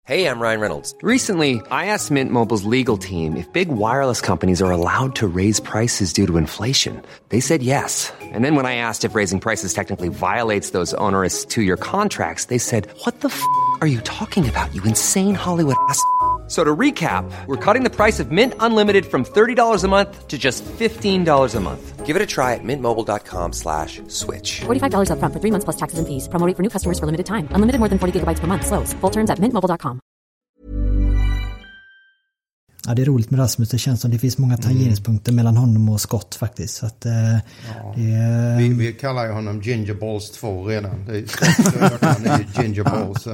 Hey, I'm Ryan Reynolds. Recently, I asked Mint Mobile's legal team if big wireless companies are allowed to raise prices due to inflation. They said yes. And then when I asked if raising prices technically violates those onerous two-year contracts, they said, "What the f*** are you talking about, you insane Hollywood ass?" So to recap, we're cutting the price of Mint Unlimited from $30 a month to just $15 a month. Give it a try at mintmobile.com/switch. $45 up front for 3 months plus taxes and fees. Promo rate for new customers for limited time. Unlimited more than 40 gigabytes per month. Slows full terms at mintmobile.com. Ja, det är roligt med Rasmus. Det känns som det finns många tangeringspunkter mellan honom och Scott faktiskt. Så att, det vi kallar ju honom Ginger Balls 2 redan. Det är Scott, han är ju Ginger Balls.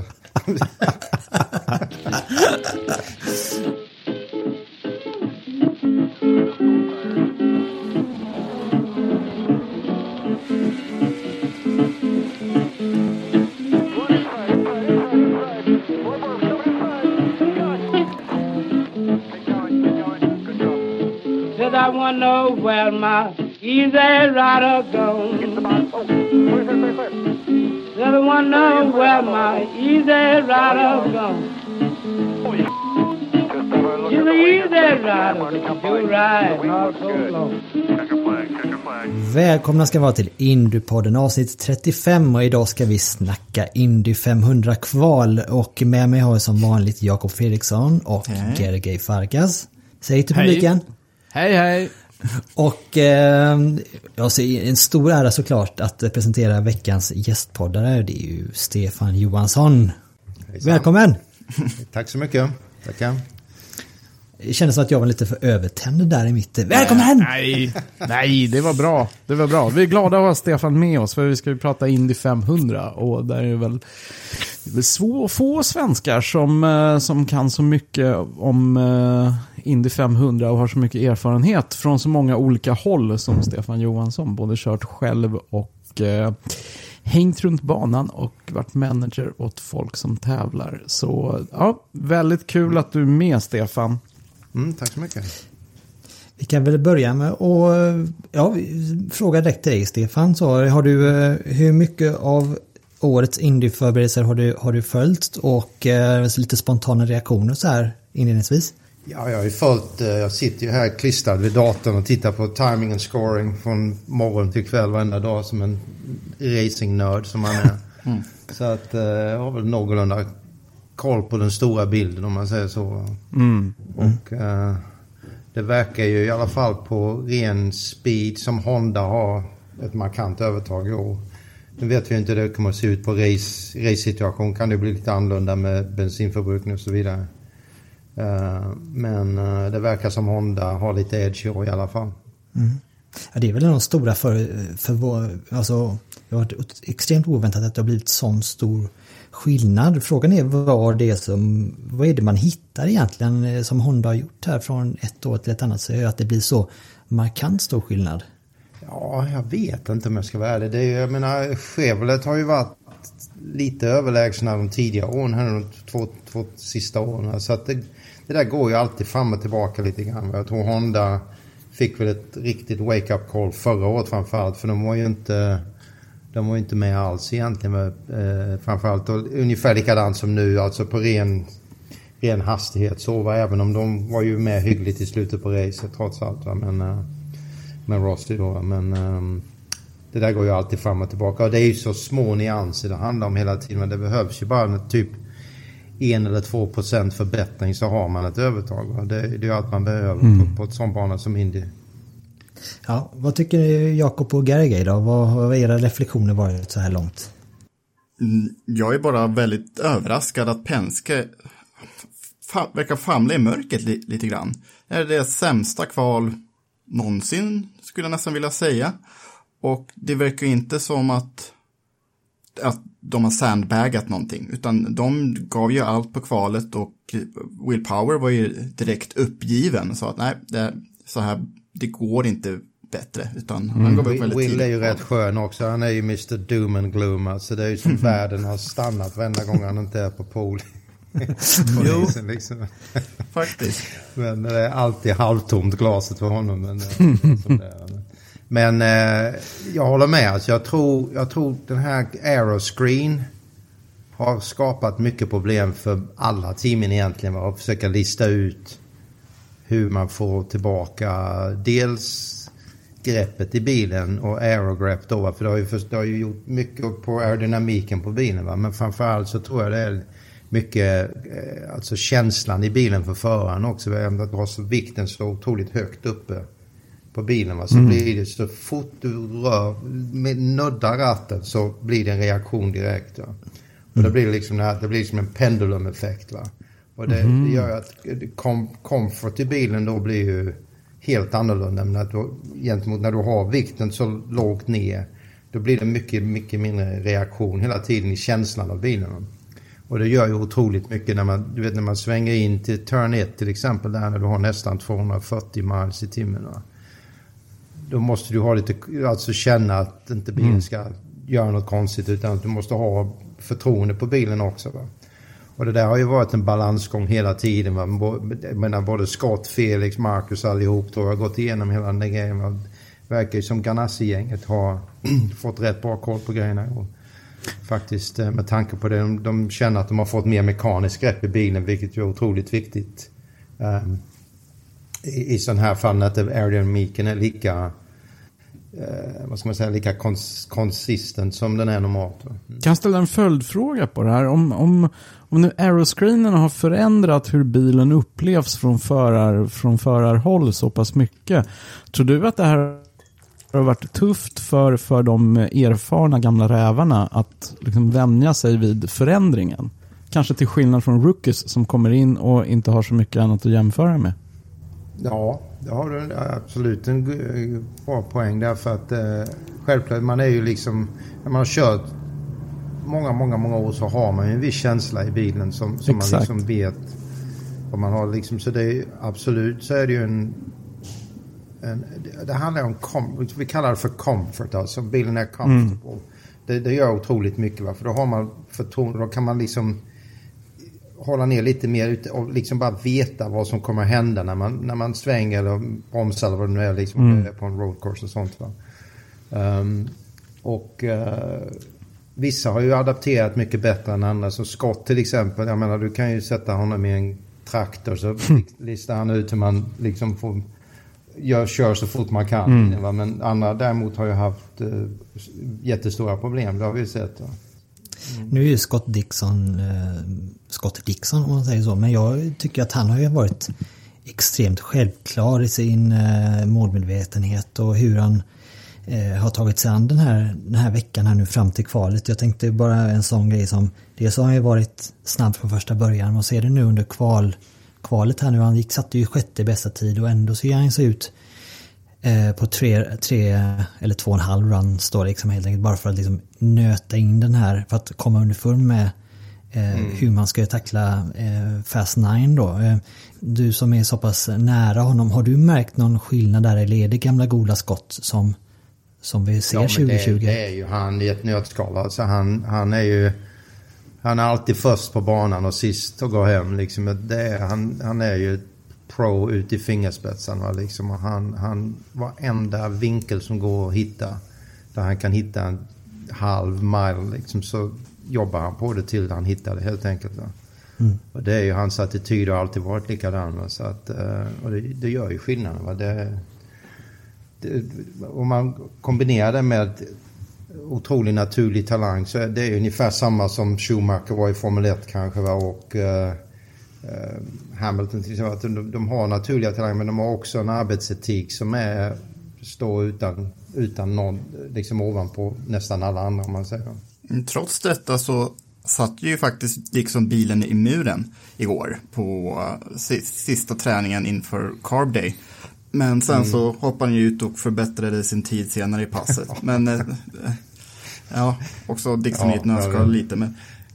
I wanna know where my easy rider goes. I wanna know where my easy rider goes. You're the easy rider, you ride all so long. Välkomna ska vara till Indypodden avsnitt 35 och idag ska vi snacka Indy 500 kval och med mig har jag som vanligt Jakob Fredriksson och Gergej Farkas. Säg till publiken. Hej hej. Och jag ser en stor ära såklart att presentera veckans gästpoddare. Det är ju Stefan Johansson. Hejsan. Välkommen. Tack så mycket. Tackar. Det kändes som att jag var lite för övertänd där i mitten. Välkommen! Nej, det var bra. Det var bra. Vi är glada att ha Stefan med oss för vi ska ju prata Indy 500 och där är väl få svenskar som kan så mycket om Indy 500 och har så mycket erfarenhet från så många olika håll som Stefan Johansson, både kört själv och hängt runt banan och varit manager åt folk som tävlar. Så ja, väldigt kul att du är med, Stefan. Tack så mycket. Vi kan väl börja med och fråga direkt till dig, Stefan. Så har du hur mycket av årets Indy-förberedelser har du följt och lite spontana reaktioner så här inledningsvis? Ja, jag har ju följt, jag sitter ju här klistrad vid datorn och tittar på timing and scoring från morgon till kväll varenda dag som en racing-nörd som man är. Så att jag har väl någorlunda koll på den stora bilden om man säger så. Och det verkar ju i alla fall på ren speed som Honda har ett markant övertag i år. Nu vet vi inte hur det kommer att se ut på race-situation. Kan det bli lite annorlunda med bensinförbrukning och så vidare. Men det verkar som Honda har lite edge i alla fall. Ja, det är väl de stora alltså, det har varit extremt oväntat att det har blivit sån stor skillnad. Frågan är vad är det man hittar egentligen som Honda har gjort här från ett år till ett annat, så att det blir så markant stor skillnad. Ja, jag vet inte om jag ska vara ärlig. Jag menar, Chevrolet har ju varit lite överlägsna de tidigare åren här, de två sista åren. Så att det där går ju alltid fram och tillbaka lite grann. Jag tror Honda fick väl ett riktigt wake-up call förra året framförallt, för de var ju inte med alls egentligen. Framförallt och ungefär likadant som nu, alltså på ren hastighet så var, även om de var ju med hyggligt i slutet på racet trots allt. Men Rossi då. Men det där går ju alltid fram och tillbaka. Och det är ju så små nyanser det handlar om hela tiden. Men det behövs ju bara typ 1 eller 2% förbättring så har man ett övertag. Det är ju allt man behöver på ett sån bana som Indy. Ja, vad tycker Jakob och Gergej då? Vad har era reflektioner varit så här långt? Jag är bara väldigt överraskad att Penske verkar famla i mörkret lite grann. Är det sämsta kval någonsin, skulle jag nästan vilja säga. Och det verkar inte som att de har sandbagat någonting, utan de gav ju allt på kvalet och Will Power var ju direkt uppgiven och sa att nej, det går inte bättre, utan han gav upp väldigt tidigt. Will är ju rätt skön också, han är ju Mr. Doom and Gloom, alltså det är ju som världen har stannat varenda gång han inte är på pole. Jo, liksom. Faktiskt. Men det är alltid halvtomt glaset för honom. Men jag håller med. Alltså jag tror den här aeroscreen har skapat mycket problem för alla teamen egentligen. Att försöka lista ut hur man får tillbaka dels greppet i bilen och aerogrepp då. För det har ju gjort mycket på aerodynamiken på bilen. Va? Men framförallt så tror jag det är mycket alltså känslan i bilen för föraren också. Att du har så vikten så otroligt högt uppe på bilen. Va? Så blir det så fort du rör med nuddar ratten så blir det en reaktion direkt. Va? Och det blir liksom en pendulumeffekt. Va? Och det gör att comfort i bilen då blir ju helt annorlunda. Men att gentemot när du har vikten så lågt ner, då blir det mycket, mycket mindre reaktion hela tiden i känslan av bilen. Och det gör ju otroligt mycket när man svänger in till turn 1 till exempel, där när du har nästan 240 miles i timmen. Va? Då måste du ha lite, alltså känna att inte bilen ska göra något konstigt, utan att du måste ha förtroende på bilen också. Va? Och det där har ju varit en balansgång hela tiden. Va? Men både Scott, Felix, Marcus allihop tror jag har gått igenom hela den grejen. Va? Det verkar ju som Ganassi-gänget har fått rätt bra koll på grejerna. Och faktiskt med tanke på det, de känner att de har fått mer mekanisk grepp i bilen, vilket är otroligt viktigt. I sån här fall att aerodynamiken är lika lika konsistent som den är normalt. Kan jag ställa en följdfråga på det här? Om nu aeroscreenen har förändrat hur bilen upplevs från förarhåll så pass mycket, tror du att det här har varit tufft för de erfarna gamla rävarna att liksom vänja sig vid förändringen? Kanske till skillnad från rookies som kommer in och inte har så mycket annat att jämföra med. Ja, det har du absolut en bra poäng därför att självklart man är ju liksom, när man har kört många år så har man ju en viss känsla i bilen som man liksom vet vad man har liksom, så det är absolut, så är det ju det handlar om vi kallar det för comfort, alltså bilen är comfortable. Det gör otroligt mycket, va? För då har man förtroende, då kan man liksom hålla ner lite mer och liksom bara veta vad som kommer hända när man svänger eller bromsar eller vad det nu är liksom på en roadcourse och sånt. Va? Vissa har ju adapterat mycket bättre än andra, så Scott till exempel, jag menar du kan ju sätta honom i en traktor så listar han ut hur man liksom får kör så fort man kan. Va? Men andra däremot har ju haft jättestora problem, det har vi sett. Va? Nu är ju Scott Dixon om man säger så, men jag tycker att han har ju varit extremt självklar i sin målmedvetenhet och hur han har tagit sig an den här veckan här nu fram till kvalet. Jag tänkte bara en sån grej som, det så har ju varit snabb från första början, och ser det nu under kvalet här nu, han satte ju sjätte bästa tid och ändå ser han så ut på 3 eller 2,5 runs står liksom, helt enkelt bara för att liksom nöta in den här, för att komma underfund med hur man ska tackla Fast 9 då. Du som är så pass nära honom, har du märkt någon skillnad där, eller är det gamla goda skott som vi ser 2020? Det är ju han i ett nötskal, alltså han är alltid först på banan och sist och går hem liksom. Han är ju pro ut i fingerspetsen, liksom. Och han varenda vinkel som går att hitta där han kan hitta en halv mile liksom, så jobbar han på det till han hittar det helt enkelt. Och det är ju hans attityd har alltid varit likadan, så att, och det gör ju skillnaden. Om man kombinerar det med otroligt naturlig talang, så det är ungefär samma som Schumacher var i Formel 1 kanske, och Hamilton till exempel, att de har naturliga talanger, men de har också en arbetsetik som står utan någon liksom ovanpå nästan alla andra, om man säger. Trots detta så satt ju faktiskt liksom bilen i muren igår på sista träningen inför Carb Day. Men sen så hoppade han ju ut och förbättrade sin tid senare i passet. Men ja, också Dixon i ett nötskal lite. Men,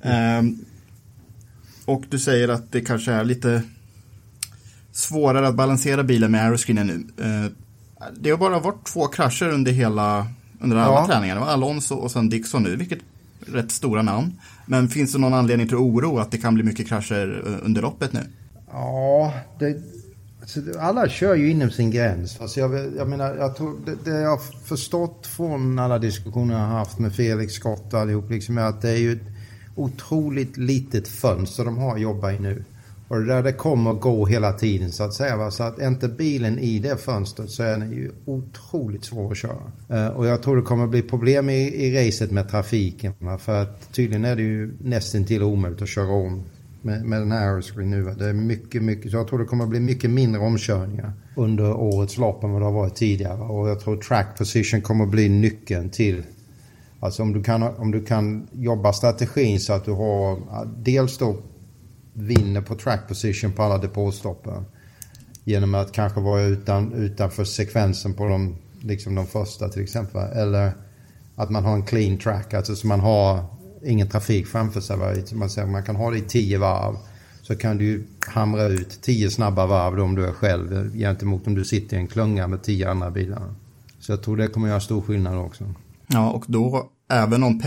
och du säger att det kanske är lite svårare att balansera bilen med aeroscreenen nu. Det har bara varit 2 krascher under alla träningar. Det var Alonso och sen Dixon nu, vilket är rätt stora namn. Men finns det någon anledning till oro att det kan bli mycket krascher under loppet nu? Ja, alla kör ju inom sin gräns. Alltså jag menar, jag tror det jag har förstått från alla diskussioner jag har haft med Felix, Scott och allihop, liksom, är att det är ju otroligt litet fönster de har att jobba i nu. Och det där det kommer att gå hela tiden så att säga. Va? Så att inte bilen i det fönstret så är den ju otroligt svår att köra. Och jag tror det kommer att bli problem i racet med trafiken. Va? För att tydligen är det ju nästan till omöjligt att köra om med den här aeroscreen nu. Va? Det är mycket, så jag tror det kommer att bli mycket mindre omkörningar under årets lopp än vad det har varit tidigare. Va? Och jag tror track position kommer att bli nyckeln till. Alltså om du kan jobba strategin så att du har dels då vinner på track position på alla depåstoppen genom att kanske vara utanför sekvensen på de första till exempel, eller att man har en clean track, alltså så man har ingen trafik framför sig. Man kan ha det i 10 varv, så kan du hamra ut 10 snabba varv då om du är själv gentemot om du sitter i en klunga med 10 andra bilar. Så jag tror det kommer göra stor skillnad också. Ja, och då även om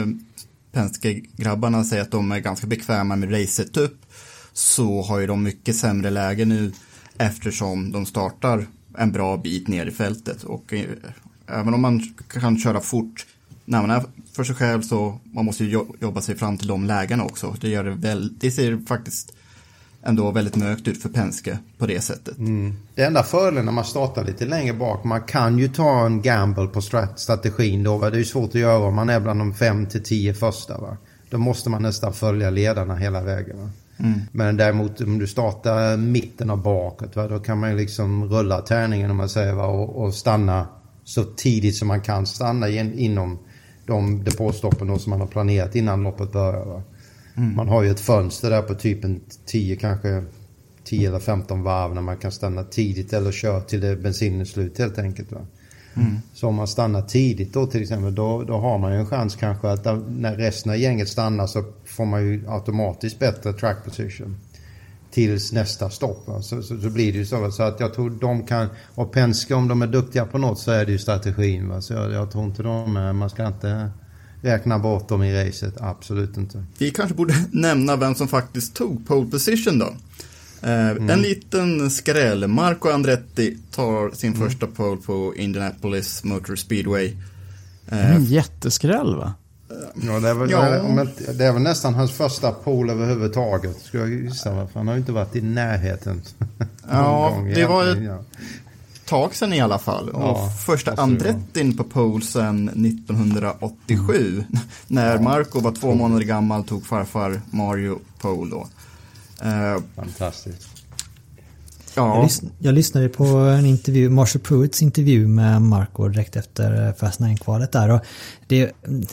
Penske-grabbarna säger att de är ganska bekväma med race-setup, så har ju de mycket sämre läge nu eftersom de startar en bra bit ner i fältet. Och även om man kan köra fort när man är för sig själv, så man måste ju jobba sig fram till de lägena också. Det ser faktiskt ändå väldigt mörkt ut för Penske på det sättet. Det enda fördelen när man startar lite längre bak, man kan ju ta en gamble på strategin då. Det är ju svårt att göra om man är bland de 5-10 första. Va? Då måste man nästan följa ledarna hela vägen. Va? Men däremot om du startar mitten av bakåt, va? Då kan man ju liksom rulla tärningen om man säger, va? Och stanna så tidigt som man kan stanna inom de depåstoppen som man har planerat innan loppet börjar. Va? Man har ju ett fönster där på typ en 10 eller 15 varv när man kan stanna tidigt eller köra till det bensinen är slut helt enkelt. Va? Så om man stannar tidigt då till exempel, då har man ju en chans kanske att när resten av gänget stannar så får man ju automatiskt bättre track position tills nästa stopp. Va? Så blir det ju så att jag tror de kan, och Penske om de är duktiga på något så är det ju strategin. Va? Så jag tror inte man ska inte räkna bort dem i racet, absolut inte. Vi kanske borde nämna vem som faktiskt tog pole position då. En liten skräll. Marco Andretti tar sin första pole på Indianapolis Motor Speedway. En jätteskräll, va? Ja, det är väl nästan hans första pole överhuvudtaget, skulle jag gissa. För han har ju inte varit i närheten. Det var ett tag sedan i alla fall. Och första Andrettin på pole sedan 1987. När Marco var 2 månader gammal tog farfar Mario pole då. Fantastiskt. Ja. Jag lyssnade på en intervju, Marshall Pruitts intervju med Marco direkt efter Fast 9-kvalet där, och det,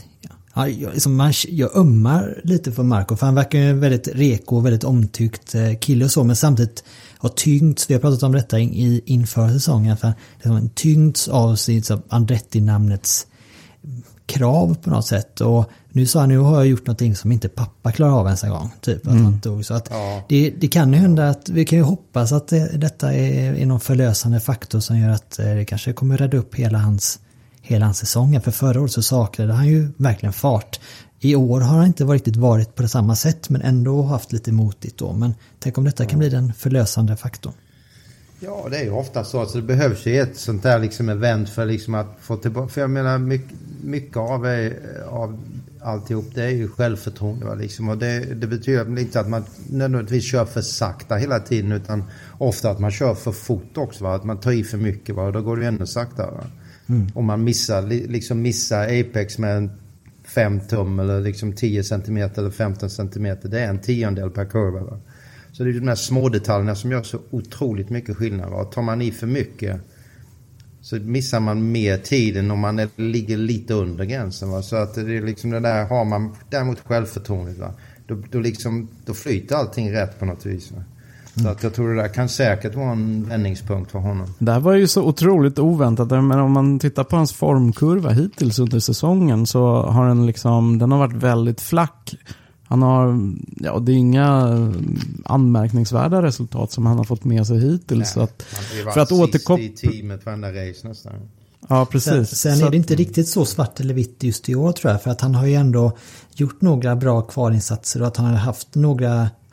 jag ömmar lite för Marco, för han verkar ju väldigt reko och väldigt omtyckt kille och så, men samtidigt har tyngts, vi har pratat om detta inför säsongen, för liksom tyngts av sitt Andretti-namnets krav på något sätt, och nu sa han, nu har jag gjort någonting som inte pappa klarar av ens en gång typ, så att det kan ju hända att vi kan ju hoppas att detta är någon förlösande faktor som gör att det kanske kommer rädda upp hela hans säsong. För förra året så saknade han ju verkligen fart. I år har han inte riktigt varit på det samma sätt, men ändå haft lite motigt då. Men tänk om detta kan bli den förlösande faktorn. Ja, det är ju ofta så att det behövs ju ett sånt där liksom event för liksom att få tillbaka. För jag menar, mycket av alltihop, det är ju självförtroende. Va? Liksom. Och det betyder inte att man nödvändigtvis kör för sakta hela tiden, utan ofta att man kör för fort också. Va? Att man tar i för mycket, va? Och då går det ännu saktare. Va? Om man missar Apex med en 5 tum eller liksom 10 cm eller 15 cm, det är en 10-del per kurva. Va? Så det är de här små detaljerna som gör så otroligt mycket skillnad. Va? Tar man i för mycket så missar man mer tiden om man ligger lite under gränsen. Va? Så att det är liksom det där, har man däremot självförtroendet, va? Då flyter allting rätt på något vis. Va? Så att jag tror det där kan säkert vara en vändningspunkt för honom. Det här var ju så otroligt oväntat, men om man tittar på hans formkurva hittills under säsongen så har den har varit väldigt flack. Han har, det är inga anmärkningsvärda resultat som han har fått med sig hittills. Så att, för att återkoppla i teamet varenda race nästan. Ja, precis. Sen är det inte riktigt så svart eller vitt just i år, tror jag. För att han har ju ändå gjort några bra kvalinsatser, och att han har haft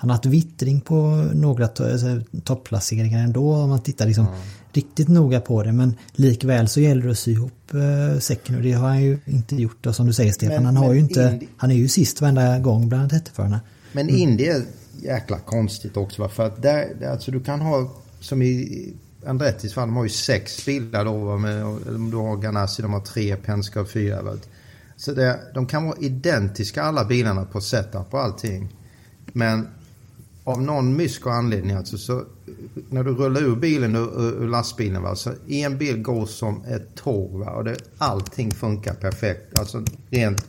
han har haft vittring på några topplaceringar ändå om man tittar liksom riktigt noga på det, men likväl så gäller det att sy ihop säcken, och det har han ju inte gjort, och som du säger Stefan, han är ju sist varenda gång bland jätteförarna. Men Indy är jäkla konstigt också, för att där, alltså du kan ha, som i Andrettis fall, de har ju 6 bilar då, om du har Ganassi, de har 3, Penske och 4. Så de kan vara identiska alla bilarna på setup och allting. Men av någon mysk och anledning, alltså, så när du rullar ur bilen ur lastbilen, va, så en bil går som ett tåg, va, och allting funkar perfekt. Alltså rent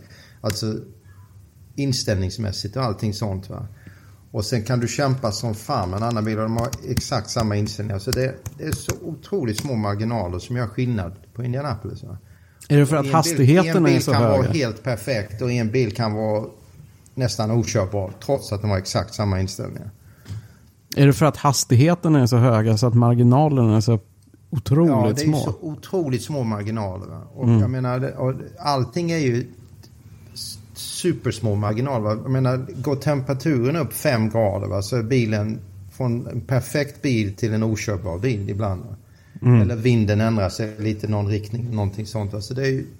inställningsmässigt och allting sånt, va. Och sen kan du kämpa som fan med en annan bil och de har exakt samma inställningar. Så det är så otroligt små marginaler som gör skillnad på Indianapolis, va. Är det för att hastigheten är så höga? En bil kan vara helt perfekt och en bil kan vara nästan okörbar trots att de har exakt samma inställningar. Är det för att hastigheten är så höga så att marginalerna är så otroligt små? Ja, det är små. Så otroligt små marginaler. Va? Och jag menar, allting är ju supersmå marginaler. Va? Jag menar, går temperaturen upp 5 grader, va, så är bilen från en perfekt bil till en okörbar bil ibland. Va? Eller vinden ändrar sig lite, någon riktning, någonting sånt. Va? Så det är ju...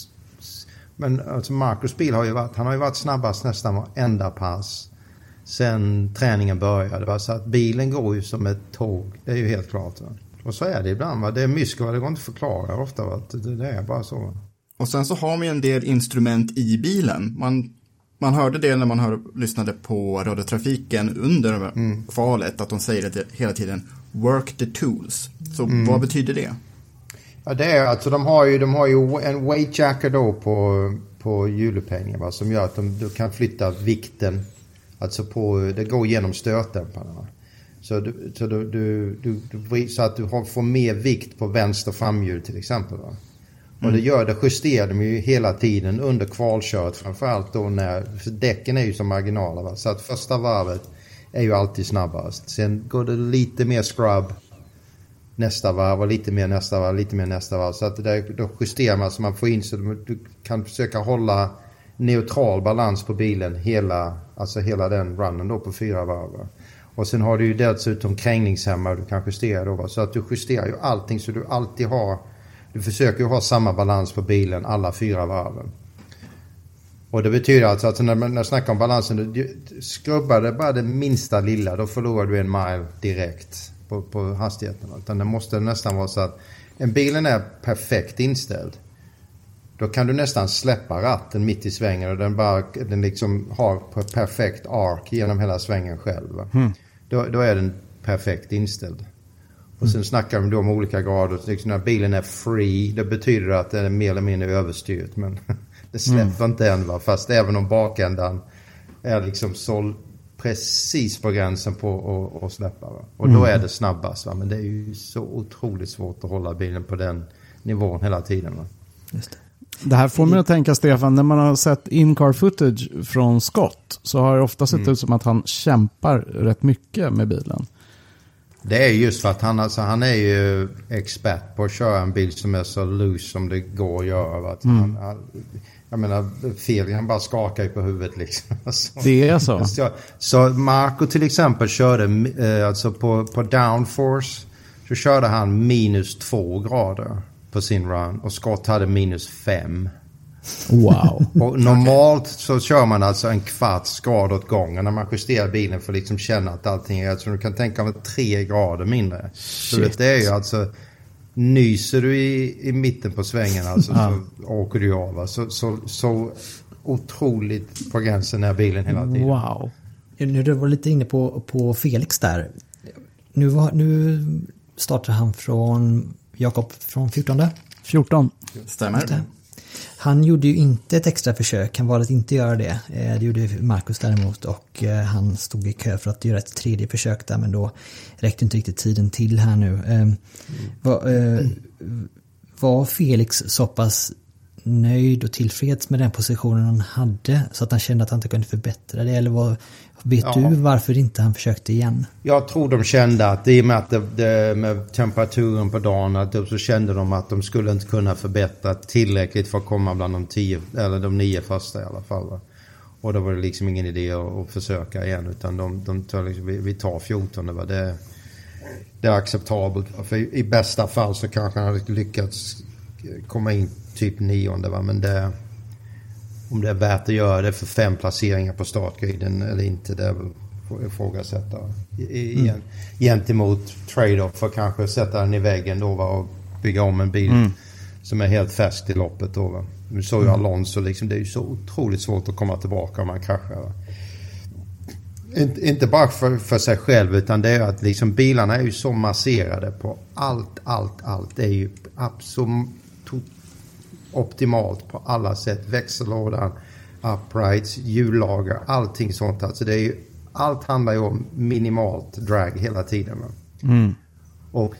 Men alltså Marcus bil har ju varit snabbast nästan varenda pass sen träningen började. Va? Så att bilen går ju som ett tåg, det är ju helt klart. Va? Och så är det ibland, va? Det är mysko, det går inte att förklara ofta. Va? Det är bara så. Va? Och sen så har vi en del instrument i bilen. Man hörde det när man lyssnade på radiotrafiken under kvalet, att de säger det hela tiden, work the tools. Så vad betyder det? Ja, det är alltså de har ju en weight jacker då på hjulupphängningen, va, som gör att du kan flytta vikten, alltså det går genom stötdämparna, va. Så att du får mer vikt på vänster framhjul till exempel, va. Och det justerar de ju hela tiden under kvalköret, framförallt då för däcken är ju som marginaler, va. Så att första varvet är ju alltid snabbast. Sen går det lite mer scrub nästa varv och lite mer nästa varv. Så att då justerar man så man får in, så du kan försöka hålla neutral balans på bilen hela den runnen då på 4 varv. Va? Och sen har du ju dessutom krängningshämmare du kan justera då, va? Så att du justerar ju allting, så du försöker ju ha samma balans på bilen alla 4 varven. Och det betyder alltså att när jag snackar om balansen, du skrubbar det bara det minsta lilla, då förlorar du 1 mile direkt på hastigheten. Utan det måste nästan vara så att en bilen är perfekt inställd. Då kan du nästan släppa ratten mitt i svängen och den liksom har perfekt ark genom hela svängen själv. Då är den perfekt inställd. Och sen snackar de då om olika grader. Liksom när bilen är free, det betyder att den är mer eller mindre överstyrt. Men det släpper inte än, va? Fast även om bakändan är liksom så precis på gränsen på att släppa. Va? Och då är det snabbast. Va? Men det är ju så otroligt svårt att hålla bilen på den nivån hela tiden. Va? Just det. Det här får mig att tänka, Stefan, när man har sett in-car footage från Scott så har det ofta sett ut som att han kämpar rätt mycket med bilen. Det är just för att han är ju expert på att köra en bil som är så loose som det går att göra. Va? Jag menar, fel, han bara skakar ju på huvudet liksom. Det är så. Så Marco till exempel körde alltså på downforce så körde han -2 grader på sin run och Scott hade -5. Wow. Och normalt så kör man alltså 1/4 grad åt gången när man justerar bilen för att liksom känna att allting är, så du kan tänka om 3 grader mindre. Shit. Så det är ju alltså, nyser du i mitten på svängen alltså, så åker du av. Så otroligt på gränsen är bilen hela tiden. Wow. Nu var lite inne på Felix där. Nu startar han från Jakob från 14. Stämmer. Han gjorde ju inte ett extra försök. Han valde att inte göra det. Det gjorde Marcus däremot. Och han stod i kö för att göra ett 3:e försök där. Men då räckte inte riktigt tiden till här nu. Var Felix så pass nöjd och tillfreds med den positionen han hade så att han kände att han inte kunde förbättra det? Eller vet du varför inte han försökte igen? Jag tror de kände att i och med att med temperaturen på dagen, att så kände de att de skulle inte kunna förbättra tillräckligt för att komma bland de 10 eller de 9 första i alla fall. Va? Och då var det liksom ingen idé att försöka igen, utan de tar liksom, vi tar 14. Va? Det är acceptabelt. För i bästa fall så kanske han hade lyckats komma in typ 9:e, va? Men om det är värt att göra det för 5 placeringar på startgriden eller inte, det är väl ifrågasätta. Gentemot trade-off för kanske sätta den i väggen då, va? Och bygga om en bil som är helt fäst i loppet då, va? Nu såg ju Alonso liksom, det är ju så otroligt svårt att komma tillbaka om man kraschar, va? Inte bara för sig själv, utan det är att liksom bilarna är ju så masserade på allt. Det är ju absolut optimalt på alla sätt. Växellådan, uprights, hjullager, allting sånt. Alltså det är ju, allt handlar ju om minimalt drag hela tiden. Och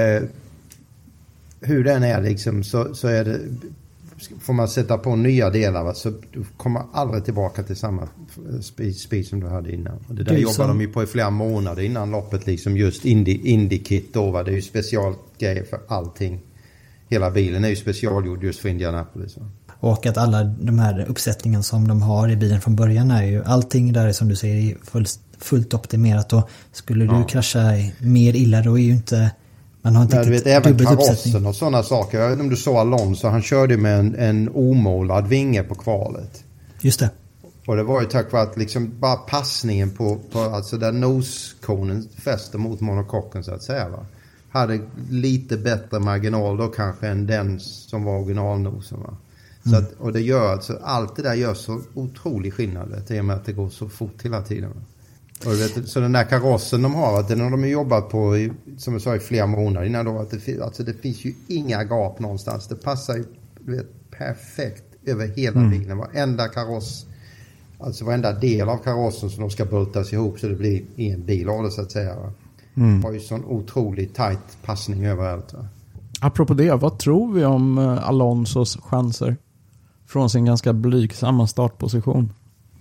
hur den är liksom, så är det, får man sätta på nya delar, va? Så du kommer aldrig tillbaka till samma speed som du hade innan. Och det där jobbar de ju på i flera månader innan loppet, liksom just Indy-kit då, va? Det är ju specialgrejer för allting. Hela bilen är ju specialgjord just för Indianapolis, va? Och att alla de här uppsättningen som de har i bilen från början är ju, allting där som du säger är fullt optimerat, och skulle du krascha mer illa, då är ju inte, man har inte riktigt även karossen och sådana saker. Jag vet inte om du såg Alonso, han körde med en omålad vinge på kvalet. Just det. Och det var ju tack vare att liksom bara passningen på alltså där noskonen fäster mot monokocken, så att säga, va? Hade lite bättre marginal då kanske än den som var originalnosen, va? Så att, och det gör alltså, allt det där gör så otrolig skillnad, i och med att det går så fort hela tiden, va? Och så den där karossen de har, att den har de jobbat på som jag sa i flera månader innan då, att det finns ju inga gap någonstans. Det passar ju perfekt över hela bilen. Varenda kaross, alltså varenda del av karossen som de ska bultas ihop så det blir en bil av det, så att säga, va? Har ju sån otroligt tight passning överallt, va? Apropå det, vad tror vi om Alonsos chanser från sin ganska blygsamma startposition?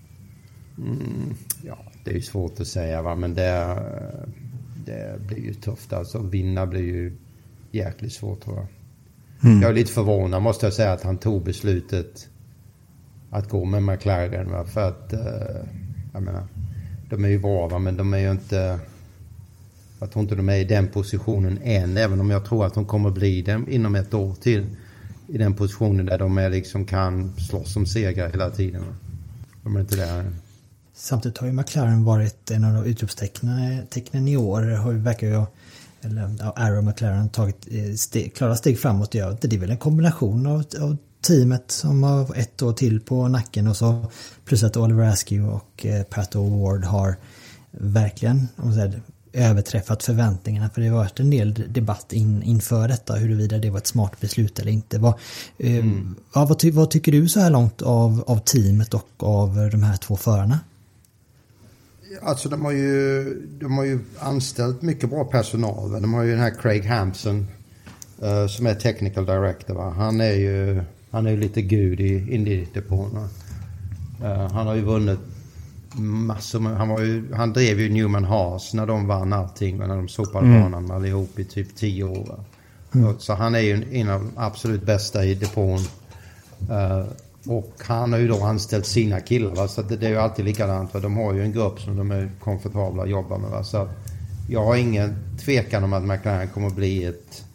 Ja, det är ju svårt att säga, va? Men det blir ju tufft. Alltså vinna blir ju jäkligt svårt, tror jag. Jag är lite förvånad, måste jag säga, att han tog beslutet att gå med McLaren, va? För att jag menar, de är ju bra, va? Men de är ju inte, jag tror inte de är i den positionen än, även om jag tror att de kommer bli det inom ett år till, i den positionen där de är liksom kan slåss som segrar hela tiden, va? De är inte där. Samtidigt har ju McLaren varit en av utropstecknen i år. Verkar ju, Arrow McLaren tagit klara steg framåt. Det är väl en kombination av teamet som har ett år till på nacken, och så plus att Oliver Askew och Pat O'Ward har verkligen överträffat förväntningarna, för det har varit en del debatt inför detta huruvida det var ett smart beslut eller inte. Vad tycker du så här långt av teamet och av de här två förarna? Alltså de har ju anställt mycket bra personal. De har ju den här Craig Hampson som är technical director, va? Han är ju lite gud i Indy-depån. Han har ju vunnit massor. Han drev ju Newman Haas när de vann allting, när de sopade banan allihop i typ 10 år, va? Så han är ju en av de absolut bästa i depån. Och han har ju då anställt sina killar, va? Så det är ju alltid likadant, för de har ju en grupp som de är komfortabla att jobba med, va? Så att jag har ingen tvekan om att McLaren kommer att bli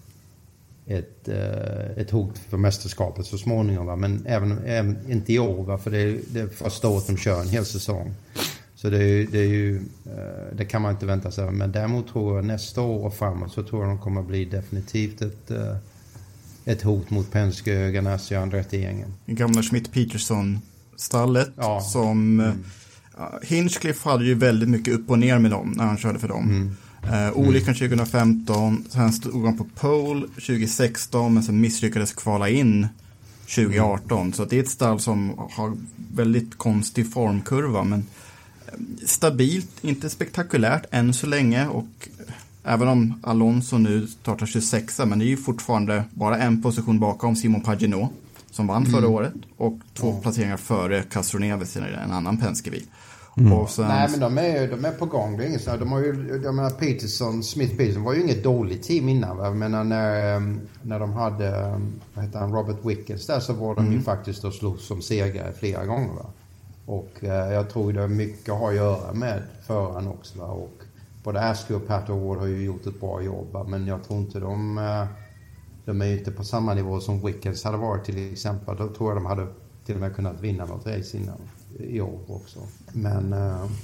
ett hot för mästerskapet så småningom, va? Men även inte i år, va? För det är första året de kör en hel säsong. Så det kan man inte vänta sig. Men däremot tror jag nästa år och framåt så tror jag de kommer att bli definitivt ett hot mot Penske, Ganassi och Andretti-gängen. Den gamla Schmidt-Peterson-stallet som Hinchcliffe hade ju väldigt mycket upp och ner med dem när han körde för dem. Olyckan 2015, sen stod han på pole 2016, men sen misslyckades kvala in 2018. Så det är ett stall som har väldigt konstig formkurva, men stabilt, inte spektakulärt än så länge. Och även om Alonso nu startar 26, men det är ju fortfarande bara en position bakom Simon Pagenaud som vann förra året, och 2 placeringar före Castro Neves i en annan Penske-bil. Nej, men de är på gång. Det är inget så här. De menar Peterson, Smith-Peterson var ju inget dåligt team innan, va? Men när de hade Robert Wickens där, så var de ju faktiskt och slog som segrare flera gånger, va? Och jag tror det är mycket att ha att göra med föraren också. Va? Och både Askew och Pat O'Ward har ju gjort ett bra jobb. Va? Men jag tror inte de är ju inte på samma nivå som Wickens hade varit till exempel. Då tror jag de hade till och med kunnat vinna något race innan i år också. Men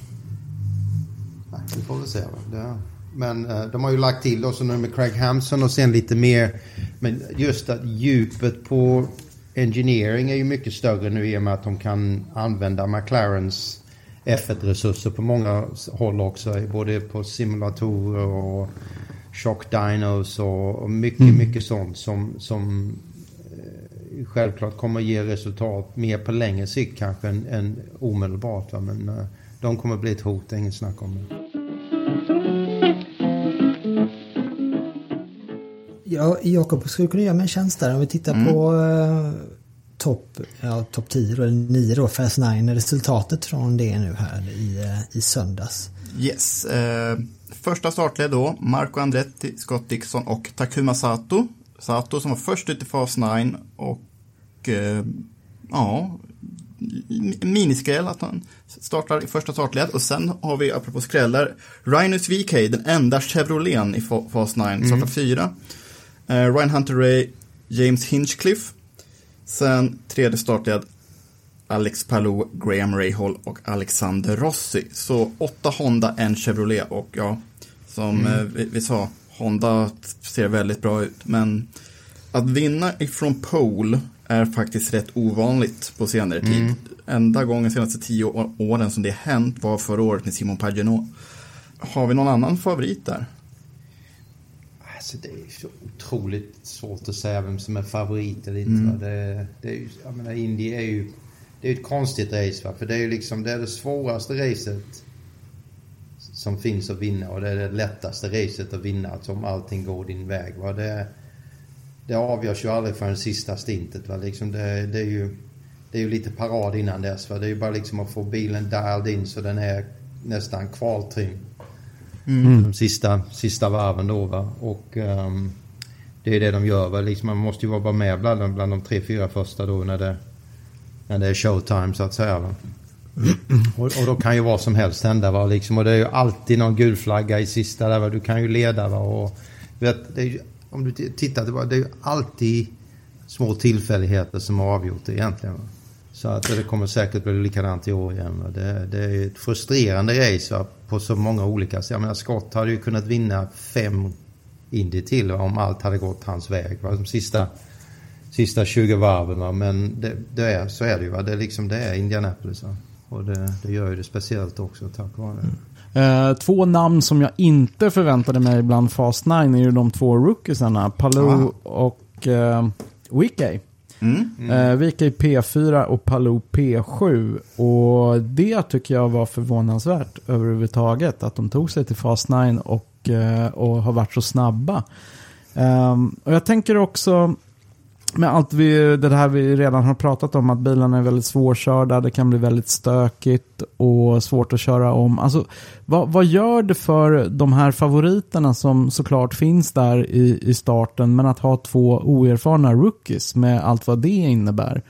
vi får väl se. Men de har ju lagt till också nu med Craig Hampson och sen lite mer. Men just att djupet på engineering är ju mycket större nu i och med att de kan använda McLarens F1-resurser på många håll också. Både på simulatorer och shock dynos och mycket sånt som självklart kommer att ge resultat mer på längre sikt kanske än omedelbart. Va? Men de kommer att bli ett hot, ingen snack om det. Ja, Jakob, skulle kunna göra mig en tjänst där om vi tittar på topp 10 eller 9 då, Fast 9, resultatet från det nu här i söndags. Yes, första startled då, Marco Andretti, Scott Dixon och Takuma Sato. Sato som var först ut i Fast 9 och miniskräll att han startar i första startled. Och sen har vi, apropå skrällar, Rhinus VK, den enda Chevroleten i Fast 9, startar 4. Ryan Hunter-Reay, James Hinchcliffe. Sen tredje startled Alex Palou, Graham Rahal och Alexander Rossi. Så 8 Honda, en Chevrolet. Och ja, som vi sa, Honda ser väldigt bra ut. Men att vinna ifrån pole är faktiskt rätt ovanligt på senare tid. Enda gången senaste 10 åren som det hänt var förra året med Simon Pagenaud. Har vi någon annan favorit där? Alltså det är så otroligt svårt att säga vem som är favorit eller inte. Det är ju, jag menar, Indy är ju ett konstigt race, va? För det är ju liksom det svåraste racet som finns att vinna och det är det lättaste racet att vinna, alltså om allting går din väg, va? Det avgörs ju aldrig för den sista stintet, va? Liksom det är ju lite parad innan dess, va? Det är ju bara liksom att få bilen dialed in så den är nästan kvaltrim. De sista varven då, va? Och det är det de gör, va? Liksom man måste ju vara med bland de 3-4 första då när det är showtime så att säga, va? Och då kan ju vad som helst hända, va? Liksom, och det är ju alltid någon gul flagga i sista där, va? Du kan ju leda, va? Och vet, det är ju, om du tittar, det är ju alltid små tillfälligheter som har avgjort det egentligen, va? Så att det kommer säkert bli likadant i år igen, va? Det är ett frustrerande race, va? På så många olika. Så jag menar, Scott hade ju kunnat vinna 5 Indy till, va? Om allt hade gått hans väg, va? De sista 20 varven, va? Men så är det ju, va? Det är Indianapolis, va? Och det gör ju det speciellt också tack vare det. 2 namn som jag inte förväntade mig bland Fast 9 är ju de 2 rookiesarna, Palou och Wickey. Wickey P4 och Palou P7, och det tycker jag var förvånansvärt överhuvudtaget att de tog sig till Fast 9 och har varit så snabba. Och jag tänker också med allt det här vi redan har pratat om, att bilarna är väldigt svårkörda, det kan bli väldigt stökigt och svårt att köra om. Alltså, vad gör det för de här favoriterna som såklart finns där i starten, men att ha 2 oerfarna rookies med allt vad det innebär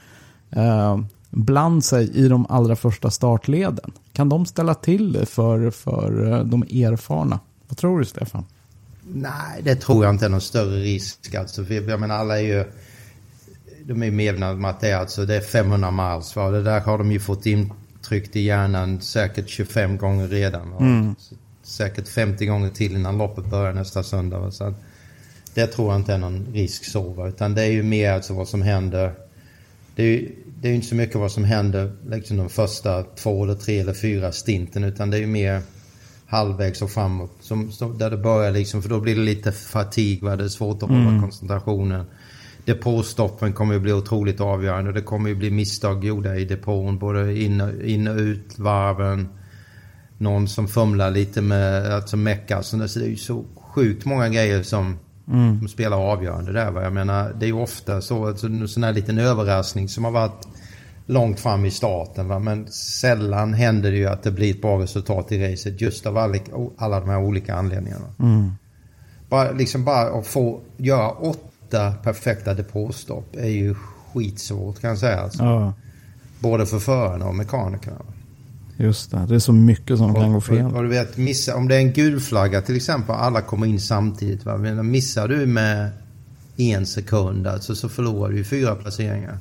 bland sig i de allra första startleden? Kan de ställa till det för de erfarna? Vad tror du, Stefan? Nej, det tror jag inte är någon större risk. Alltså, för jag menar, alla är ju, de är medvetna om att det är 500 miles. Va? Det där har de ju fått intryckt i hjärnan säkert 25 gånger redan. Säkert 50 gånger till innan loppet börjar nästa söndag. Va? Så det tror jag inte är någon risk så. Va? Utan det är ju mer alltså vad som händer. Det är ju inte så mycket vad som händer liksom de första 2 eller 3 eller 4 stinten. Utan det är ju mer halvvägs och framåt. Där det börjar liksom, för då blir det lite fatig. Va? Det är svårt att hålla koncentrationen. Depåstoppen kommer ju bli otroligt avgörande. Det kommer ju bli misstag gjorda i depån. Både in och ut varven. Någon som fumlar lite med alltså mecka. Så det är ju så sjukt många grejer som spelar avgörande där. Va? Jag menar, det är ju ofta så alltså, en sån här liten överraskning som har varit långt fram i starten. Va? Men sällan händer det ju att det blir ett bra resultat i racet. Just av alla de här olika anledningarna. Bara att få göra 8 perfekta depåstopp är ju skitsvårt, kan jag säga. Alltså. både för förarna och mekanikerna. Just det är så mycket som kan gå fel. Och du vet, om det är en gul flagga till exempel, alla kommer in samtidigt. Va? Men missar du med 1 sekund alltså, så förlorar du 4 placeringar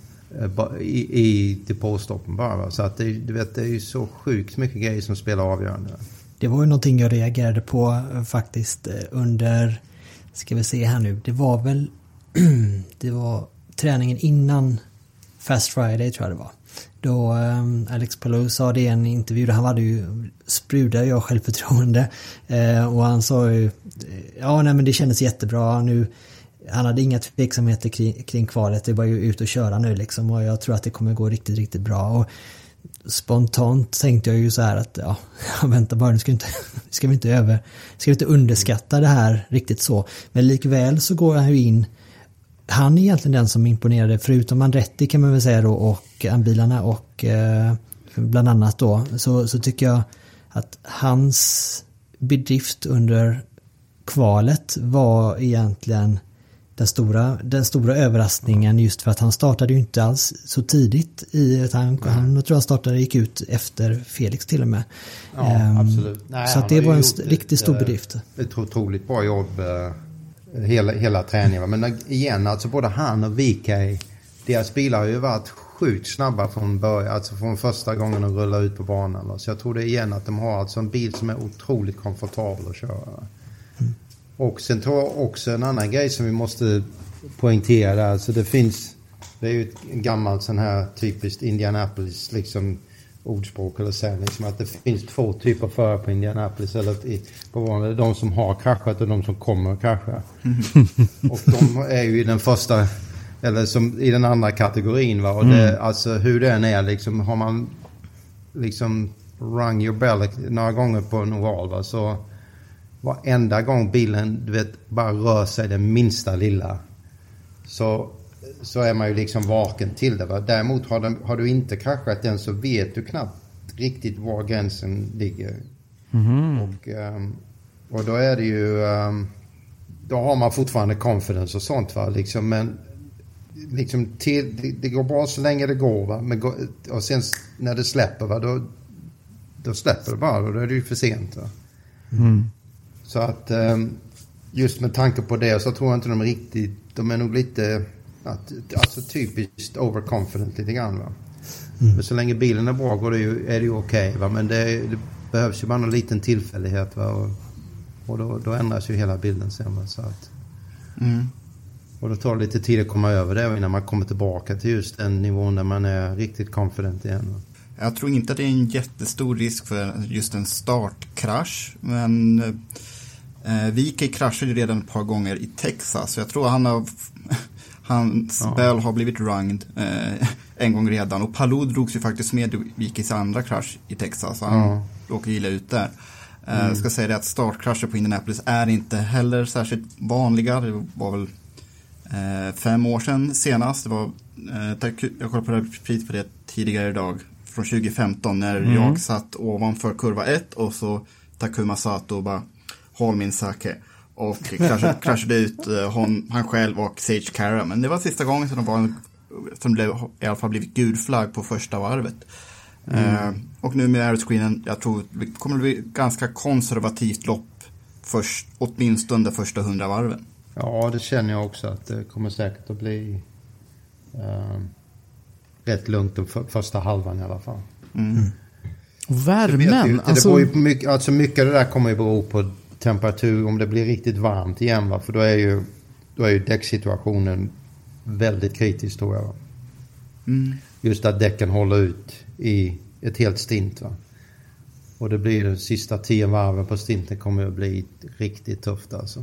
i depåstoppen bara. Va? Så att det är ju så sjukt mycket grejer som spelar avgörande. Det var ju någonting jag reagerade på faktiskt under, ska vi se här nu, det var väl det var träningen innan Fast Friday tror jag det var. Då Alex Palou sa det i en intervju där han hade ju sprudade jag självförtroende och han sa ju men det kändes jättebra nu. Han hade inga tveksamheter kring kvalet, det var ju ut och köra nu liksom, och jag tror att det kommer gå riktigt, riktigt bra. Och spontant tänkte jag ju så här att vänta bara, nu ska vi inte underskatta det här riktigt så. Men likväl så går han ju in, han är egentligen den som imponerade, förutom Andretti kan man väl säga då, och bilarna och bland annat då, så tycker jag att hans bedrift under kvalet var egentligen den stora överraskningen, just för att han startade ju inte alls så tidigt han tror jag startade, gick ut efter Felix till och med. Ja, absolut. Nej, så att det var en riktigt stor bedrift. Ett otroligt bra jobb hela träningen. Men igen, alltså både han och VK, deras bilar har ju varit sjukt snabba från början, alltså från första gången de rullar ut på banan. Så jag tror det igen att de har alltså en bil som är otroligt komfortabel att köra. Och sen tror jag också en annan grej som vi måste poängtera där, alltså det är ju ett gammalt sån här typiskt Indianapolis liksom ordspråk eller sägning, som att det finns 2 typer av förare på Indianapolis eller på banan, de som har kraschat och de som kommer att krascha. Och de är ju i den första eller som i den andra kategorin, va? Och det, alltså hur den är liksom, har man liksom rung your bell några gånger på en oval, va? Så varenda gång bilen, du vet, bara rör sig det minsta lilla, så är man ju liksom vaken till det, va? Däremot har du inte kraschat den, så vet du knappt riktigt var gränsen ligger. Och då är det ju då har man fortfarande confidence och sånt, va? Liksom, men liksom det går bra så länge det går, va? Men och sen när det släpper, va? Då släpper det bara, och då är det ju för sent, va? Så att just med tanke på det så tror jag inte de är nog lite alltså typiskt overconfident lite grann, va? Men så länge bilen är bra är det ju okej, va? Men det behövs ju bara en liten tillfällighet, va? Och då ändras ju hela bilden sen, va? Så att och då tar det lite tid att komma över det innan man kommer tillbaka till just den nivån där man är riktigt confident igen, va? Jag tror inte att det är en jättestor risk för just en startkrasch, men VK kraschade redan ett par gånger i Texas, så jag tror hans bell har blivit runged en gång redan, och Palou drogs ju faktiskt med VKs andra krasch i Texas, så han råkade illa ut där. Jag ska säga det att startkrascher på Indianapolis är inte heller särskilt vanliga. Det var väl 5 år sedan senast. Det var, jag kollade på repris på det tidigare idag, från 2015 när jag satt ovanför kurva 1 och så Takuma Sato bara håll min sake och kraschade ut han själv och Sage Cara. Men det var sista gången som blev i alla fall blivit gudflagg på första varvet. Och nu med aeroscreenen, jag tror det kommer att bli ganska konservativt lopp åtminstone de första 100 varven. Ja, det känner jag också, att det kommer säkert att bli rätt lugnt den första halvan i alla fall. Och värmen, det beror ju mycket, alltså mycket av det där kommer ju bero på temperatur, om det blir riktigt varmt igen, va? För då är ju däcksituationen väldigt kritisk, tror jag. Just att däcken håller ut i ett helt stint, va? Och det blir de sista 10 varven på stinten kommer att bli riktigt tufft, alltså.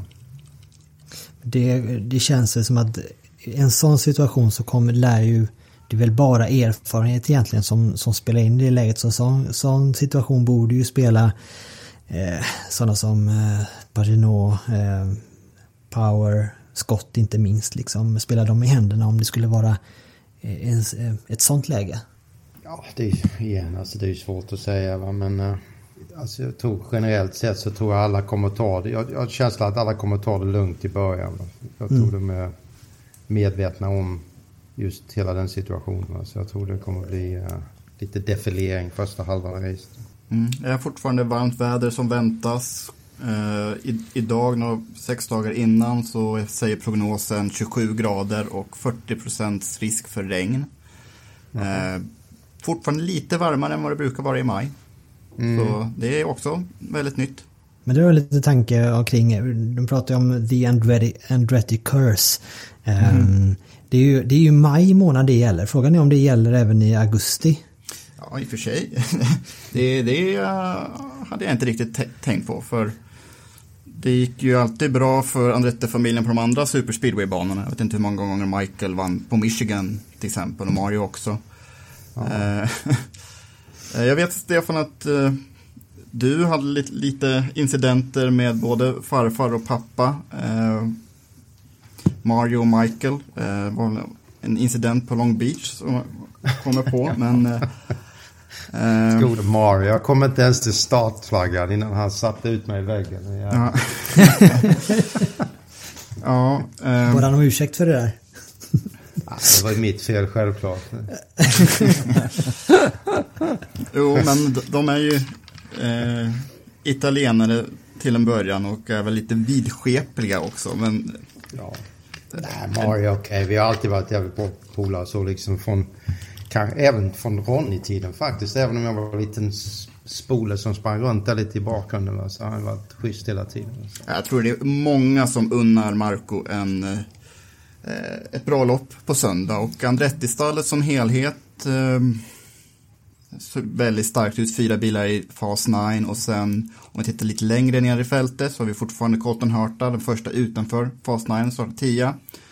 Det känns som att i en sån situation så lär ju det är väl bara erfarenhet egentligen som spelar in i det läget. Så sån situation borde ju spela sådana som Paginot, Power, Scott inte minst, liksom spela dem i händerna om det skulle vara ett sånt läge. Ja, det är ju svårt att säga, va? Men alltså jag tror generellt sett så tror jag alla kommer ta det. Jag har känslan att alla kommer ta det lugnt i början, va? Jag tror de är medvetna om just hela den situationen. Så jag tror det kommer bli lite defilering första halvan av racet. Det är fortfarande varmt väder som väntas. Idag, 6 dagar innan, så säger prognosen 27 grader och 40% risk för regn. Fortfarande lite varmare än vad det brukar vara i maj. Så det är också väldigt nytt. Men det var lite tanke kring, de pratar ju om The Andretti Curse. Det är ju maj månad det gäller. Frågan är om det gäller även i augusti. Ja, i och för sig. det hade jag inte riktigt tänkt på. För det gick ju alltid bra för Andretti-familjen på de andra superspeedway-banorna. Jag vet inte hur många gånger Michael vann på Michigan till exempel, och Mario också. Jag vet, Stefan, att du hade lite incidenter med både farfar och pappa. Mario och Michael var en incident på Long Beach som jag kommer på, men Gode Mario, jag kom inte ens till startflaggan innan han satte ut mig i väggen. Var han om ursäkt för det där? Det var mitt fel, självklart. Jo, men de är ju italienare till en början och är väl lite vidskepliga också, men nej, Mario, okej. Vi har alltid varit jävligt bra polare, så liksom även från Ronny-tiden faktiskt, även om jag var en liten spole som sprang runt där lite i bakgrunden, så har han varit schysst hela tiden. Jag tror det är många som unnar Marco ett bra lopp på söndag, och Andretti-stallet som helhet väldigt starkt ut, 4 bilar i fas 9, och sen om vi tittar lite längre ner i fältet så har vi fortfarande Colton Herta, den första utanför fas 9, startar 10.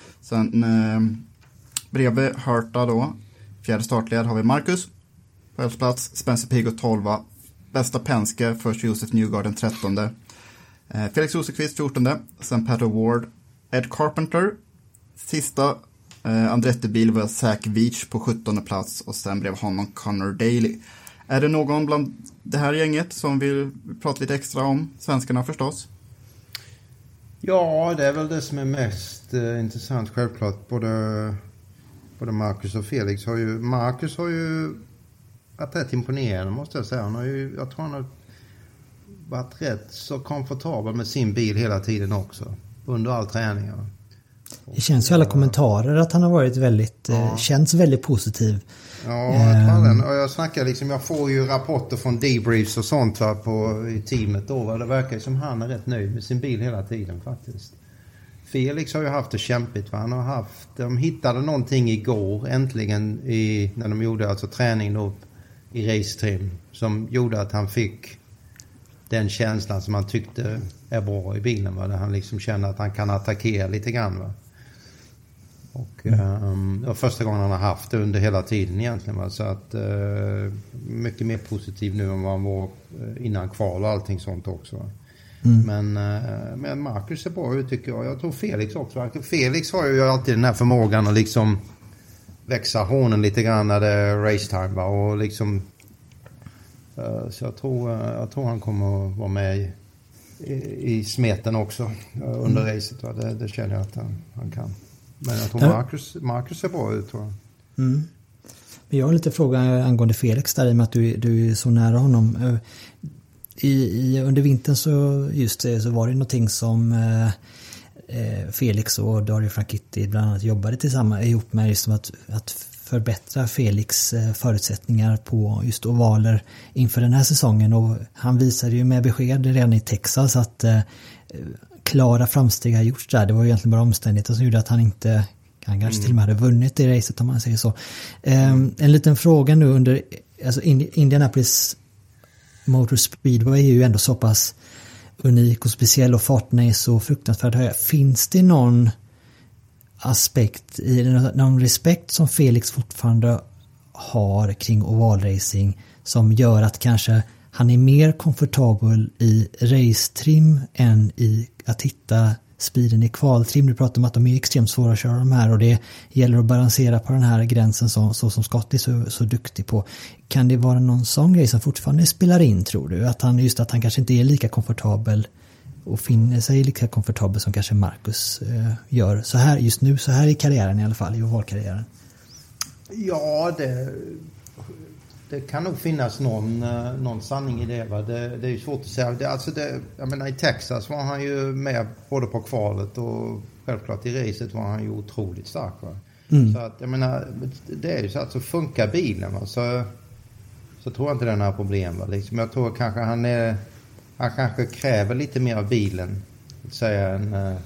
Sen bredvid Herta då, fjärde startled har vi Marcus på 11 plats, Spencer Pigot 12, bästa Penske, först Josef Newgarden 13, Felix Rosenqvist 14, sen Pat O'Ward, Ed Carpenter, sista Andretti-bil var Zach Veach på 17 plats, och sen blev honom Connor Daly. Är det någon bland det här gänget som vill prata lite extra om svenskarna förstås? Ja, det är väl det som är mest intressant, självklart. Både Marcus och Felix Marcus har ju varit rätt imponerande, måste jag säga. Jag tror han har varit rätt så komfortabel med sin bil hela tiden också, under all träningen. Det känns ju alla kommentarer att han har varit väldigt, känns väldigt positiv. Ja, jag tror den. Och jag snackar liksom, jag får ju rapporter från debriefs och sånt i teamet då. Det verkar som han är rätt nöjd med sin bil hela tiden faktiskt. Felix har ju haft det kämpigt. De hittade någonting igår äntligen när de gjorde alltså träning då i racetrim, som gjorde att han fick den känslan som han tyckte är bra i bilen, där han liksom känner att han kan attackera lite grann. Och det var första gången han har haft det under hela tiden egentligen. Så att mycket mer positiv nu än vad han var innan kval och allting sånt också. Men Marcus ser bra ut, tycker jag. Jag tror Felix också. Felix har ju alltid den här förmågan att liksom växa hånen lite grann när det är racetime. Och liksom, så jag tror han kommer att vara med i smeten också under racet. Det känner jag att han kan. Men jag tror Marcus är bra ut, tror jag. Men jag har lite fråga angående Felix där, i och med att du är så nära honom. Under vintern så var det någonting som Felix och Dario Franchitti bland annat jobbade ihop med, just att förbättra Felix förutsättningar på just ovaler inför den här säsongen. Och han visade ju med besked redan i Texas att klara framsteg har gjorts där. Det var ju egentligen bara omständigheter som gjorde att han kanske till och med hade vunnit i racet, om man säger så. En liten fråga nu under, alltså Indianapolis Motor Speedway är ju ändå så pass unik och speciell, och farterna är så fruktansvärt höga. Finns det någon aspekt någon respekt som Felix fortfarande har kring ovalracing som gör att kanske han är mer komfortabel i racetrim än i att hitta speeden i kvaltrim? Du pratar om att de är extremt svåra att köra de här, och det gäller att balansera på den här gränsen så som Scott är så duktig på. Kan det vara någon sån grej som fortfarande spelar in, tror du? Att han kanske inte är lika komfortabel och finner sig lika komfortabel som kanske Marcus gör så här just nu, så här i karriären i alla fall, i ovalkarriären? Ja, det kan nog finnas någon sanning i det. Va? Det är ju svårt att säga. Jag menar, i Texas var han ju med både på kvalet och självklart i racet var han ju otroligt stark. Va? Så att, jag menar, det är ju så att så funkar bilen. Va? Så tror jag inte det är några problem. Va? Liksom, jag tror kanske han kanske kräver lite mer av bilen. Att säga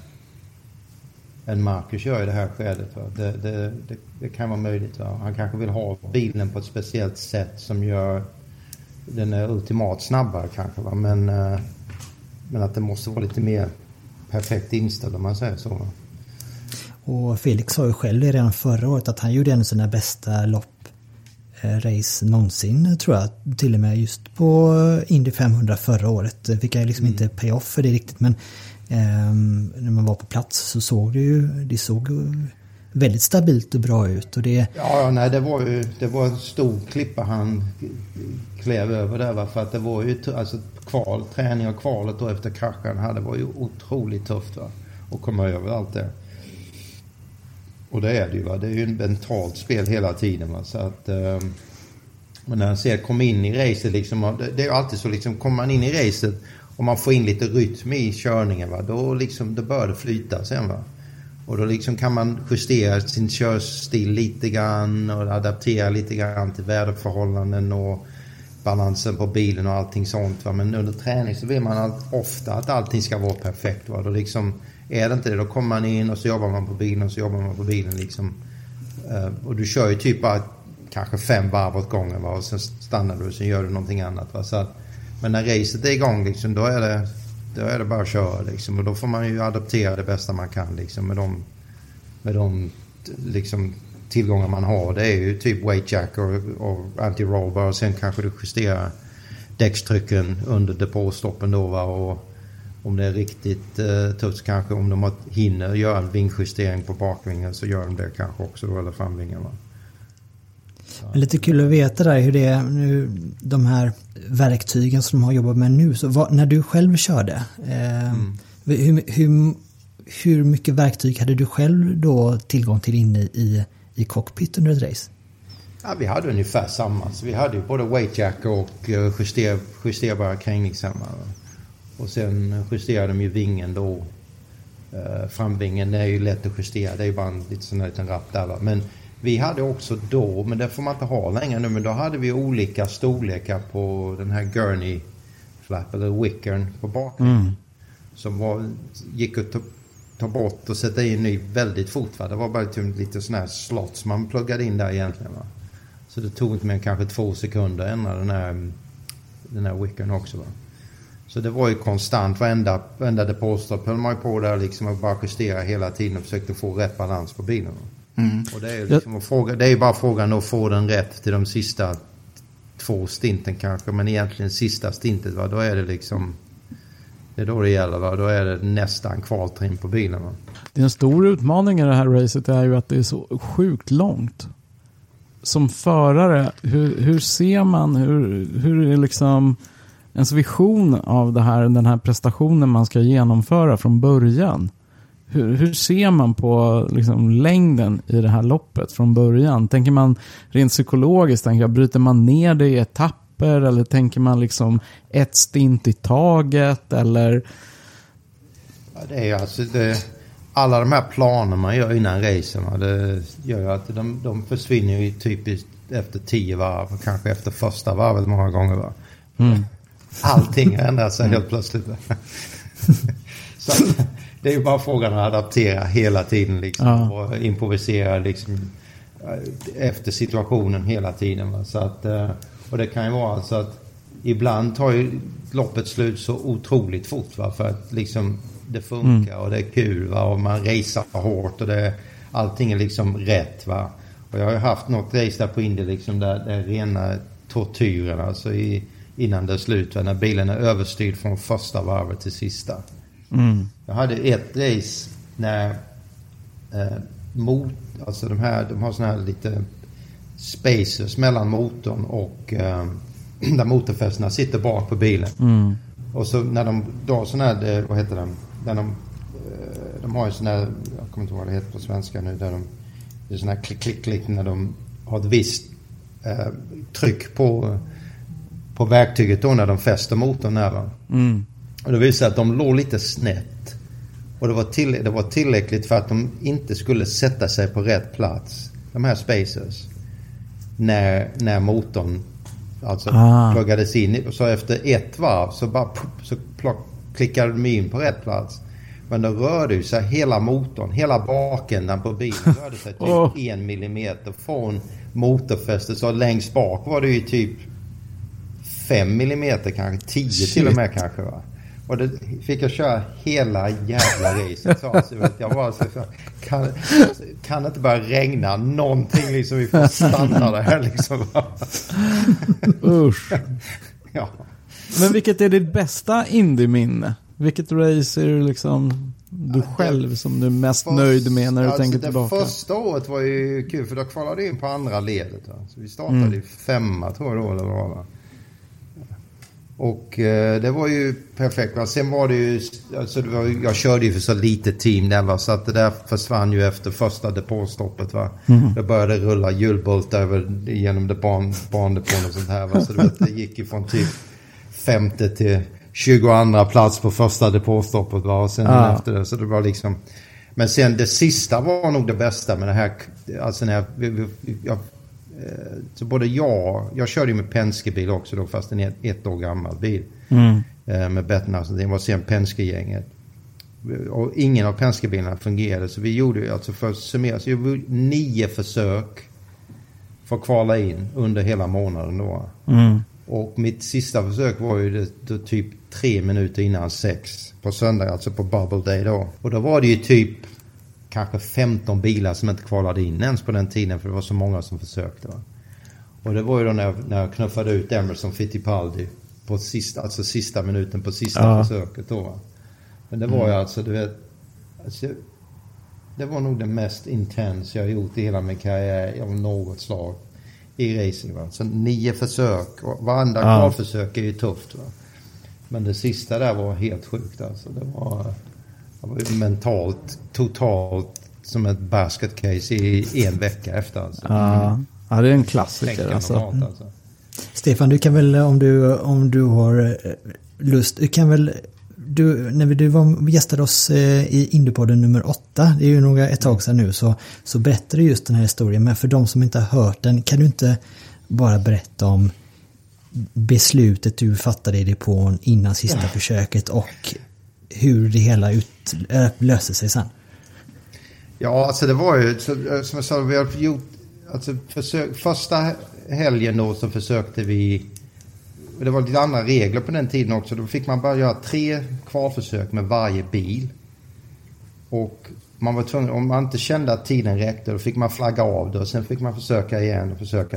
än Marcus gör i det här skedet. Va? Det kan vara möjligt. Va? Han kanske vill ha bilen på ett speciellt sätt som gör den är ultimat snabbare kanske. Va? Men att det måste vara lite mer perfekt inställd om man säger så. Va? Och Felix sa ju själv redan förra året att han gjorde en av sina bästa race någonsin, tror jag. Till och med just på Indy 500 förra året. Fick jag liksom inte pay-off för det riktigt, men när man var på plats så såg det såg väldigt stabilt och bra ut. Och det... Ja, nej, det var en stor klippa han klev över där, va? För att det var ju alltså träning och kvalet då efter kraschen det var ju otroligt tufft, va? Att komma över allt det. Och det är det ju, va? Det är ju en mentalt spel hela tiden, va? Så att men när han ser kom in i racet liksom, det är ju alltid så liksom, kommer man in i racet och man får in lite rytm i körningen, va? Då liksom det börjar flyta sen, va? Och då liksom kan man justera sin körstil lite grann och adaptera lite grann till väderförhållanden och balansen på bilen och allting sånt, va? Men under träning så vill man ofta att allting ska vara perfekt, va? Då liksom är det inte det, då kommer man in och så jobbar man på bilen och så jobbar man på bilen liksom. Och du kör ju typ bara kanske 5 varv åt gången, va? Och sen stannar du och sen gör du någonting annat, va? Så att, men när racet är igång liksom, då är det bara att köra liksom. Och då får man ju adaptera det bästa man kan liksom, med de liksom tillgångar man har. Det är ju typ weight jack och anti-roll bar, och sen kanske du justerar däckstrycken under depåstoppen då, va? Och om det är riktigt tufft kanske, om de hinner göra en vingjustering på bakvingen så gör de det kanske också då, eller framvingen, va? Lite kul att veta där hur det är nu, de här verktygen som de har jobbat med nu. Så när du själv körde, hur mycket verktyg hade du själv då tillgång till inne i cockpit under ett race? Ja, vi hade ungefär samma. Så vi hade ju både weightjack och justerbara krängningshämmare. Och sen justerade de ju vingen då. Framvingen är ju lätt att justera. Det är ju bara en liten rapp där, va? Men vi hade också då, men det får man inte ha längre nu, men då hade vi olika storlekar på den här gurney flap eller wickern på baken. Som gick att ta bort och sätta in ny väldigt fort, va? Det var bara typ lite sån här slott som man pluggade in där egentligen, va? Så det tog inte mer än kanske 2 sekunder att ändra den här wickern också, va? Så det var ju konstant, varenda depåstopp höll man ju på där liksom och bara justera hela tiden och försökte få rätt balans på bilen. Och det är ju liksom det är ju bara frågan att få den rätt till de sista 2 stinten kanske, men egentligen sista stintet, va? Då är det liksom, det är då det gäller, va? Då är det nästan kvaltrim på bilen, va? Det är en stor utmaning i det här racet är ju att det är så sjukt långt. Som förare, hur ser man, hur är liksom ens vision av den här prestationen man ska genomföra från början? Hur ser man på liksom längden i det här loppet från början? Tänker man rent psykologiskt, bryter man ner det i etapper, eller tänker man liksom ett stint i taget, eller? Ja, det är ju alltså alla de här planerna man gör innan racen, det gör ju att de försvinner ju typiskt efter 10 varv, kanske efter första varvet många gånger, va? Allting ändrar sig helt plötsligt. Så det är ju bara frågan att adaptera hela tiden liksom, och improvisera liksom efter situationen hela tiden, va? Så att, och det kan ju vara så att ibland tar ju loppet slut så otroligt fort, va? För att liksom det funkar och det är kul, va? Och man racear hårt och allting är liksom rätt, va? Och jag har ju haft något race där på Indy liksom där det är rena tortyren, alltså innan det är slut, va? När bilen är överstyrd från första varvet till sista. Jag hade ett race när alltså de har såna här lite spacers mellan motorn och där motorfästena sitter bak på bilen. Och så när de då sån här, vad heter den, när de har ju sån här, jag kommer inte ihåg vad det heter på svenska nu, där det är sån här klick när de har ett visst tryck på verktyget då när de fäster motorn där. Och det visade att de låg lite snett. Och det var tillräckligt för att de inte skulle sätta sig på rätt plats, de här spacers, när motorn alltså pluggades in. Och så efter ett varv så klickade de in på rätt plats. Men då rörde ju sig hela motorn, hela bakändan på bilen rörde sig typ 1 millimeter från motorfästet. Så längst bak var det ju typ 5 millimeter, kanske 10 till och med kanske, va. Och det fick jag köra hela jävla racet. Så jag var så kan det inte bara regna någonting liksom, vi får stanna där här liksom. Usch. Ja. Men vilket är ditt bästa indie-minne? Vilket race är du liksom du själv som du är mest nöjd med när du tänker tillbaka? Det första året var ju kul, för då kvalade in på andra ledet. Va? Så vi startade i 5 tror jag då, eller vad, va? Och det var ju perfekt. Men sen var det ju, alltså jag körde ju för så lite team där, va? Så att det där försvann ju efter första depåstoppet, va. Det började rulla hjulbolt genom bandepån och sånt här, va? Så det gick ju från typ 5:e till 22:a plats på första depåstoppet, va? Och sen efter det, så det var liksom. Men sen det sista var nog det bästa med det här, alltså när jag så både jag körde ju med Penske-bil också då, fast en 1 år gammal bil med Bettner, så det var sen Penske-gänget, och ingen av Penske-bilarna fungerade, så vi gjorde ju, alltså för att summera, så gjorde vi 9 försök för att kvala in under hela månaden då. Och mitt sista försök var ju det typ 3 minuter innan 6 på söndag, alltså på Bubble Day då, och då var det ju typ kanske 15 bilar som inte kvalade in ens på den tiden, för det var så många som försökte, va? Och det var ju då när jag knuffade ut Emerson Fittipaldi på sista minuten på sista försöket då, va? Men det var ju alltså, du vet, alltså, det var nog det mest intens jag har gjort i hela min karriär av något slag i racing, va? Så 9 försök, och varandra kvalförsök är ju tufft, va? Men det sista där var helt sjukt, alltså. Det var ju mentalt, totalt som ett basket case i 1 vecka efter, alltså. Ja, det är en klassiker, alltså. Stefan, du kan väl, om du har lust, du kan väl, när du gästade oss i Indiepodden nummer 8, det är ju ett tag sedan nu, så berättade du just den här historien, men för de som inte har hört den, kan du inte bara berätta om beslutet du fattade i depån innan sista försöket och hur det hela löser sig sen? Ja, alltså det var ju, som jag sa, vi har gjort, alltså första helgen då så försökte vi, det var lite andra regler på den tiden också, då fick man bara göra 3 kvalförsök med varje bil, och man var tvungen, om man inte kände att tiden räckte, då fick man flagga av det, och sen fick man försöka igen.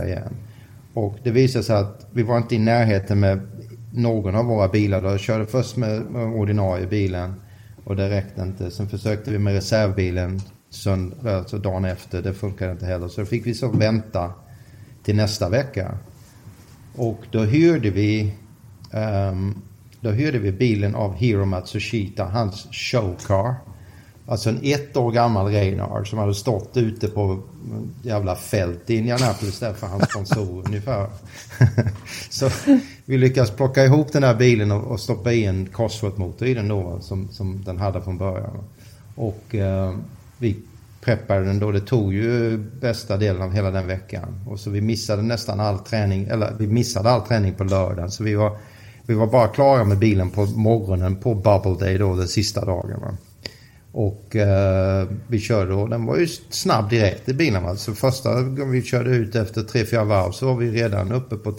Och det visade sig att vi var inte i närheten med någon av våra bilar. Då körde först med ordinarie bilen, och det räckte inte. Sen försökte vi med reservbilen alltså dagen efter, det funkade inte heller. Så då fick vi så vänta till nästa vecka. Och då hyrde vi bilen av Hiro Matsushita, hans showcar. Alltså en 1 år gammal Reynard som hade stått ute på jävla fält i Indianapolis där för hans sponsor ungefär. Så vi lyckas plocka ihop den här bilen och stoppa i en Cosworth-motor i den då, som den hade från början. Och vi preppade den då. Det tog ju bästa delen av hela den veckan. Och så vi missade nästan all träning, eller vi missade all träning på lördagen. Så vi var bara klara med bilen på morgonen på Bubble Day då, den sista dagen, va? Och vi körde, och den var ju snabb direkt i bilen. Alltså första gången vi körde ut efter 3-4 varv så var vi redan uppe på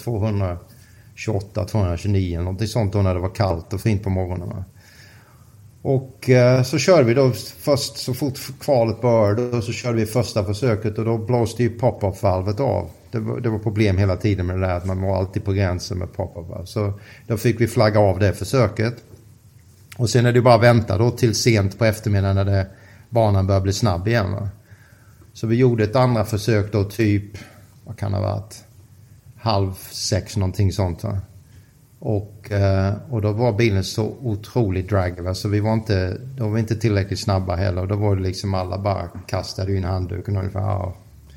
228-229 eller någonting sånt då, när det var kallt och fint på morgonen, va? Och så körde vi då först så fort kvalet började, och så körde vi första försöket, och då blåste ju pop-up-valvet av. Det var problem hela tiden med det där, att man var alltid på gränsen med pop-up-valv. Så då fick vi flagga av det försöket. Och sen är det bara vänta då till sent på eftermiddagen när banan börjar bli snabb igen, va? Så vi gjorde ett andra försök då, typ, vad kan det ha varit, 5:30 någonting sånt, va? Och då var bilen så otroligt draggy, va? Så då var vi inte tillräckligt snabba heller. Och då var det liksom alla bara kastade in handduken ungefär.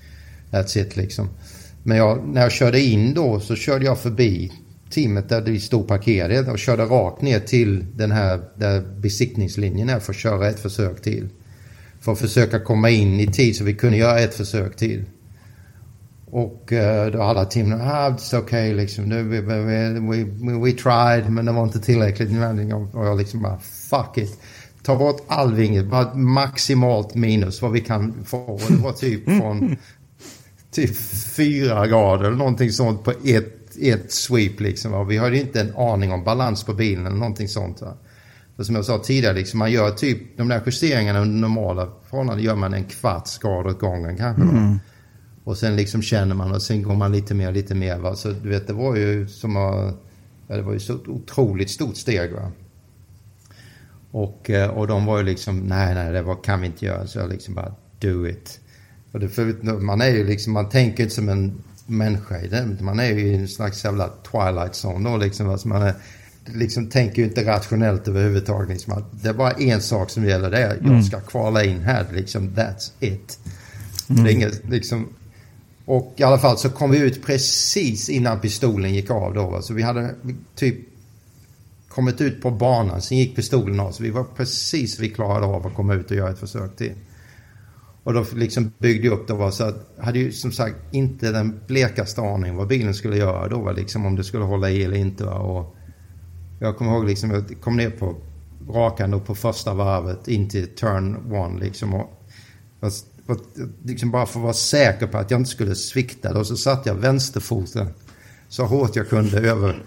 That's it liksom. Men när jag körde in då så körde jag förbi teamet där det stod parkerat och körde rakt ner till den här där besiktningslinjen är för att köra ett försök till. För att försöka komma in i tid så vi kunde göra ett försök till. Och då alla teamen, it's okay liksom, we tried, men det var inte tillräckligt. Och jag liksom bara, fuck it. Ta bort all vinget, bara maximalt minus vad vi kan få. Och det var typ från typ 4 grader eller någonting sånt på ett sweep liksom. Och vi hade inte en aning om balans på bilen eller någonting sånt. Va? För som jag sa tidigare, liksom, man gör typ de där justeringarna under normala förhållanden gör man en kvarts grad åt gången kanske. Va? Och sen liksom känner man och sen går man lite mer. Va? Så du vet, det var ju det var ju så otroligt stort steg. Va? Och de var ju liksom, nej, det kan vi inte göra. Så jag liksom bara, do it. För man är ju liksom, man tänker inte som en människa i det. Man är ju i en slags jävla twilight zone då liksom. Alltså man liksom tänker ju inte rationellt överhuvudtaget. Liksom. Det är bara en sak som gäller, det är jag ska kvala in här liksom, that's it. Det är inget liksom. Och i alla fall så kom vi ut precis innan pistolen gick av då. Va? Så vi hade typ kommit ut på banan, sen gick pistolen av. Så vi var precis, vi klarade av att komma ut och göra ett försök till. Och då liksom byggde jag upp det, så att hade ju som sagt inte den blekaste aning vad bilen skulle göra då, var liksom om det skulle hålla i eller inte. Va? Och jag kommer ihåg liksom, jag kom ner på rakan då på första varvet in till turn 1 liksom, och liksom bara för att vara säker på att jag inte skulle svikta då, så satt jag vänsterfoten så hårt jag kunde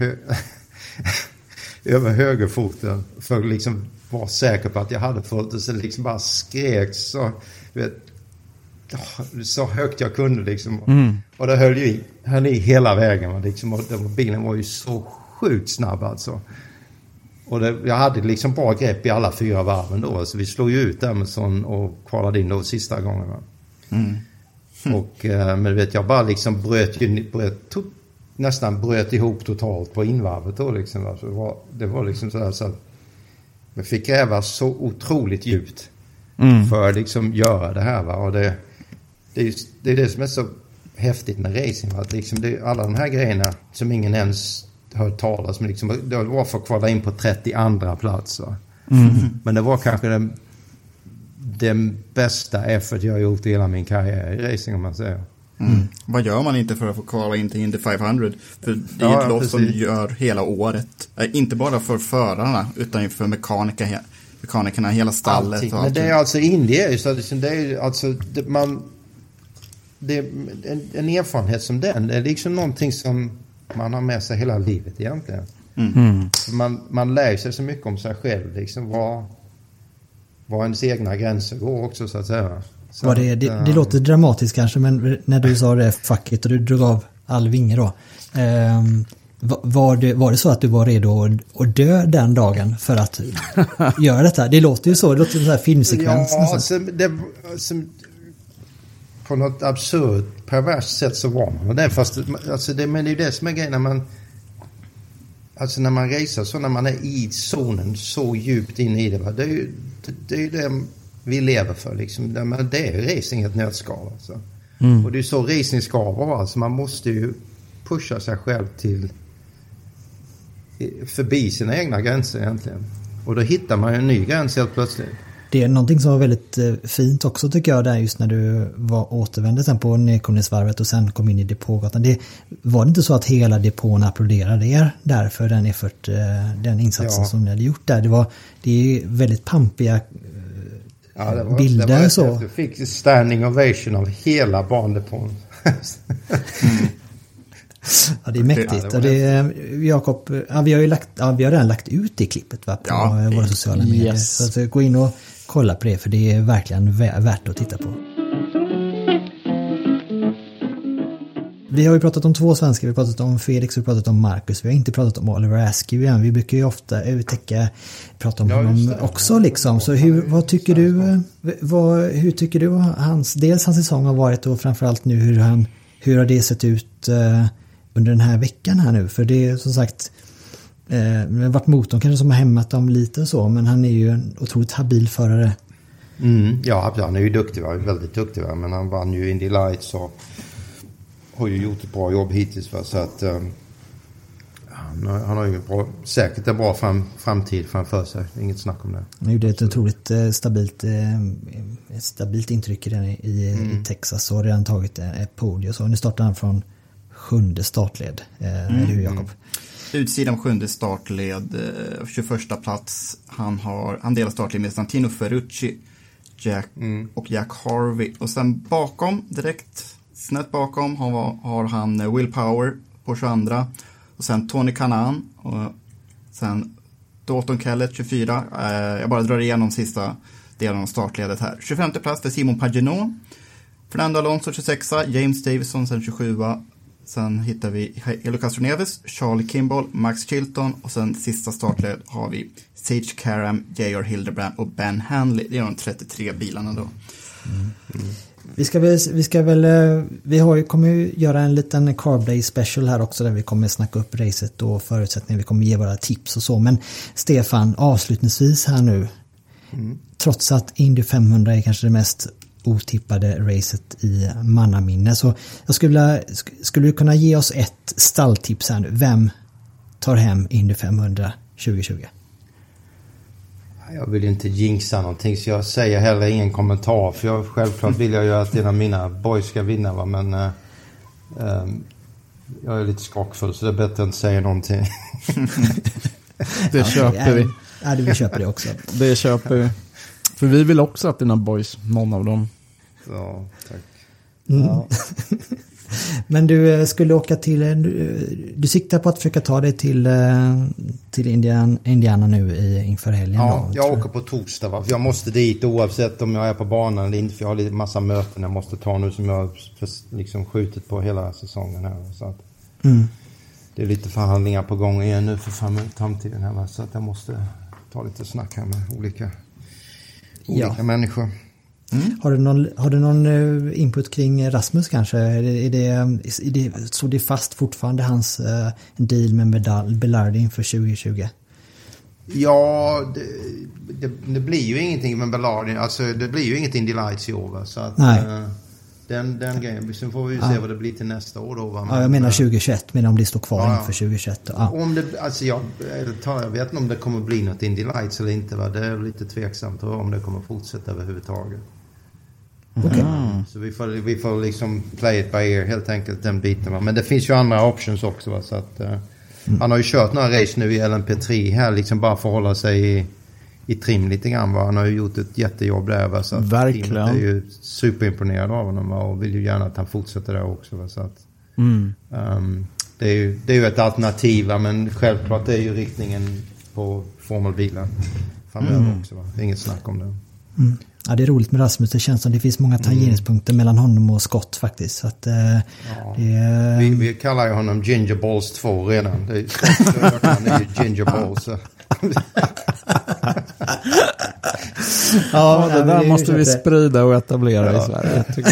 över högerfoten för att liksom vara säker på att jag hade fullt, och så liksom bara skrek så högt jag kunde liksom. Och det höll i hela vägen liksom, och bilen var ju så sjukt snabb alltså. Och jag hade liksom bra grepp i alla 4 varven då, så vi slog ju ut Emerson och kvalade in då sista gången. Va? Och men vet jag bara liksom nästan bröt ihop totalt på invarvet då liksom. Va? Så det var liksom sådär så att vi fick gräva så otroligt djupt för att liksom göra det här. Va? Och det är det som är så häftigt med racing. Va? Att liksom det är alla de här grejerna som ingen ens hört talas om. Liksom, det var för att kvala in på 32:a plats. Va? Men det var kanske den bästa effort jag har gjort i hela min karriär i racing, om man säger. Vad gör man inte för att få kvala in till Indy 500? För det är ett lopp som gör hela året. Inte bara för förarna utan för mekanikerna, hela stallet. Alltid. Och men det är alltså Indy är ju så det är alltså det är en erfarenhet som den. Det är liksom någonting som man har med sig hela livet egentligen. Man lär sig så mycket om sig själv liksom, var ens egna gränser går också, så att säga. Så det låter dramatiskt kanske, men när du sa det fuck it och du drog av all vinge då, var det så att du var redo att dö den dagen för att göra detta? Det låter ju så, det låter som en filmsekvens. Ja, alltså, på något absurd perverst sätt så var man det, fast alltså men det är ju det som är grejen när man racear så, när man är i zonen så djupt in i det, va? Det är ju det vi lever för liksom. Det är racing ett nötskal alltså. Och det är så racing ska vara, alltså man måste ju pusha sig själv till förbi sina egna gränser egentligen, och då hittar man ju en ny gräns helt plötsligt. Det är någonting som var väldigt fint också tycker jag, där just när du återvände sen på nedkomningsvarvet och sen kom in i depågatan. Var det inte så att hela depån applåderade er där för den insatsen som ni hade gjort där? Det är väldigt pampiga bilder. Så. Du fick standing ovation av hela bandepån. Ja, det är mäktigt. Och Jakob, vi har redan lagt ut det klippet på våra sociala medier. Yes. Så gå in och kolla på det, för det är verkligen värt att titta på. Vi har ju pratat om 2 svenskar, vi har pratat om Felix och vi har pratat om Marcus. Vi har inte pratat om Oliver Askew än. Vi brukar ju ofta prata om honom också liksom. Så hur tycker du hans säsong har varit, och framförallt nu hur har det sett ut under den här veckan här nu? För det är som sagt det har varit motorn kanske som har hämmat dem lite och så, men han är ju en otroligt habil förare. Ja, han är ju duktig, väldigt duktig, men han vann ju Indy Lights och har ju gjort ett bra jobb hittills. Va? Så att han har ju säkert en bra framtid framför sig. Inget snack om det. Han gjorde ett otroligt stabilt intryck i Texas och redan tagit ett podium. Så nu startar han från 7:e startled. Eller hur, Jakob? Utsidan 7:e startled, 21:a plats. Han delar startled med Santino Ferrucci, Jack Harvey. Och sen bakom, direkt snett bakom, har han Will Power på 22. Och sen Tony Kanaan. Och sen Dalton Kellett 24. Jag bara drar igenom sista delen av startledet här. 25:e plats för Simon Pagenaud. Fernando Alonso 26. James Davison sen 27. Sen hittar vi Helio Castroneves, Charlie Kimball, Max Chilton och sen sista startled har vi Sage Karam, J.R. Hildebrand och Ben Hanley. Det är de 33 bilarna då. Vi kommer ju göra en liten Carb Day special här också där vi kommer snacka upp racet och förutsättningar. Vi kommer ge våra tips och så. Men Stefan, avslutningsvis här nu. Trots att Indy 500 är kanske det mest otippade racet i mannaminne, så jag skulle du kunna ge oss ett stalltips här nu. Vem tar hem Indy 500 2020? Jag vill inte jinxa någonting, så jag säger heller ingen kommentar, för självklart vill jag ju att en av mina boys ska vinna, va? Men jag är lite skrockfull, så det är bättre att inte säga någonting. Det köper vi. Ja, vi köper det också. Det köper vi. För vi vill också att dina boys, någon av dem. Ja, tack. Ja. Men du skulle åka till, du siktar på att försöka ta dig till Indiana nu inför helgen. Ja, då, jag åker på torsdag, va? Jag måste dit oavsett om jag är på banan eller inte, för jag har en massa möten jag måste ta nu som jag har liksom skjutit på hela säsongen här. Så att det är lite förhandlingar på gång igen nu för framtiden här, va? Så att jag måste ta lite snack här med olika människor. Har du någon input kring Rasmus kanske? Så det är fast fortfarande hans deal med Belardi inför 2020? Ja, det blir ju ingenting med Belardi. Alltså det blir ju inget Indy Lights i år, va? Så att den grejen. Sen får vi ju se vad det blir till nästa år då, va? Ja, jag menar 2021, men om det står kvar inför 2021. Ja. Om det, alltså jag vet inte om det kommer bli något Indy Lights eller inte, va? Det är lite tveksamt om det kommer fortsätta överhuvudtaget. Okay. Så vi får liksom play it by ear helt enkelt, den biten, va? Men det finns ju andra options också, va? Så att han har ju kört några race nu i LMP3 här liksom bara för att hålla sig i trim lite grann, va? Han har ju gjort ett jättejobb där, va? Så att verkligen. teamet är ju superimponerad av honom, va? Och vill ju gärna att han fortsätter där också, va? Så att det är ju ett alternativ, va? Men självklart är ju riktningen på formelbilar framöver också, va? Det är inget snack om det. Ja, det är roligt med Rasmus. Det känns som det finns många tangeringspunkter mellan honom och Scott faktiskt. Så att, vi kallar ju honom Ginger Balls 2 redan. Det är ju Ginger Balls. Ja, det där måste vi sprida och etablera i Sverige, tycker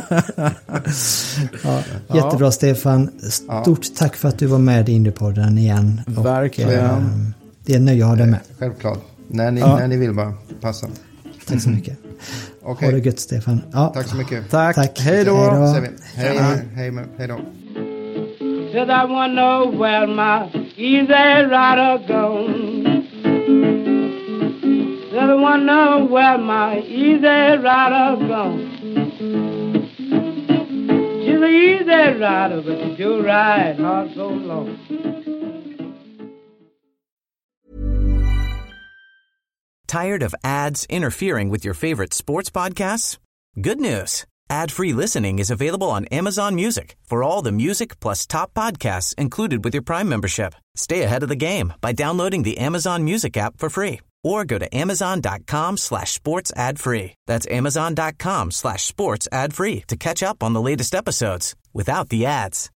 jag. Jättebra, Stefan. Stort tack för att du var med i Indypodden igen. Verkligen. Det är en nöje att ha dig med. Självklart. När ni vill, bara passa. Tack så mycket. Okay. Ha det gött, Stefan. Ja. Tack så mycket. Tack. Hej då. Hej då. Said I wanna know where my easy rider gone. Said I wanna know where my easy rider gone. She's an easy rider, but she do ride hard so long. Tired of ads interfering with your favorite sports podcasts? Good news. Ad-free listening is available on Amazon Music for all the music plus top podcasts included with your Prime membership. Stay ahead of the game by downloading the Amazon Music app for free or go to amazon.com/sports ad free. That's amazon.com/sports ad free to catch up on the latest episodes without the ads.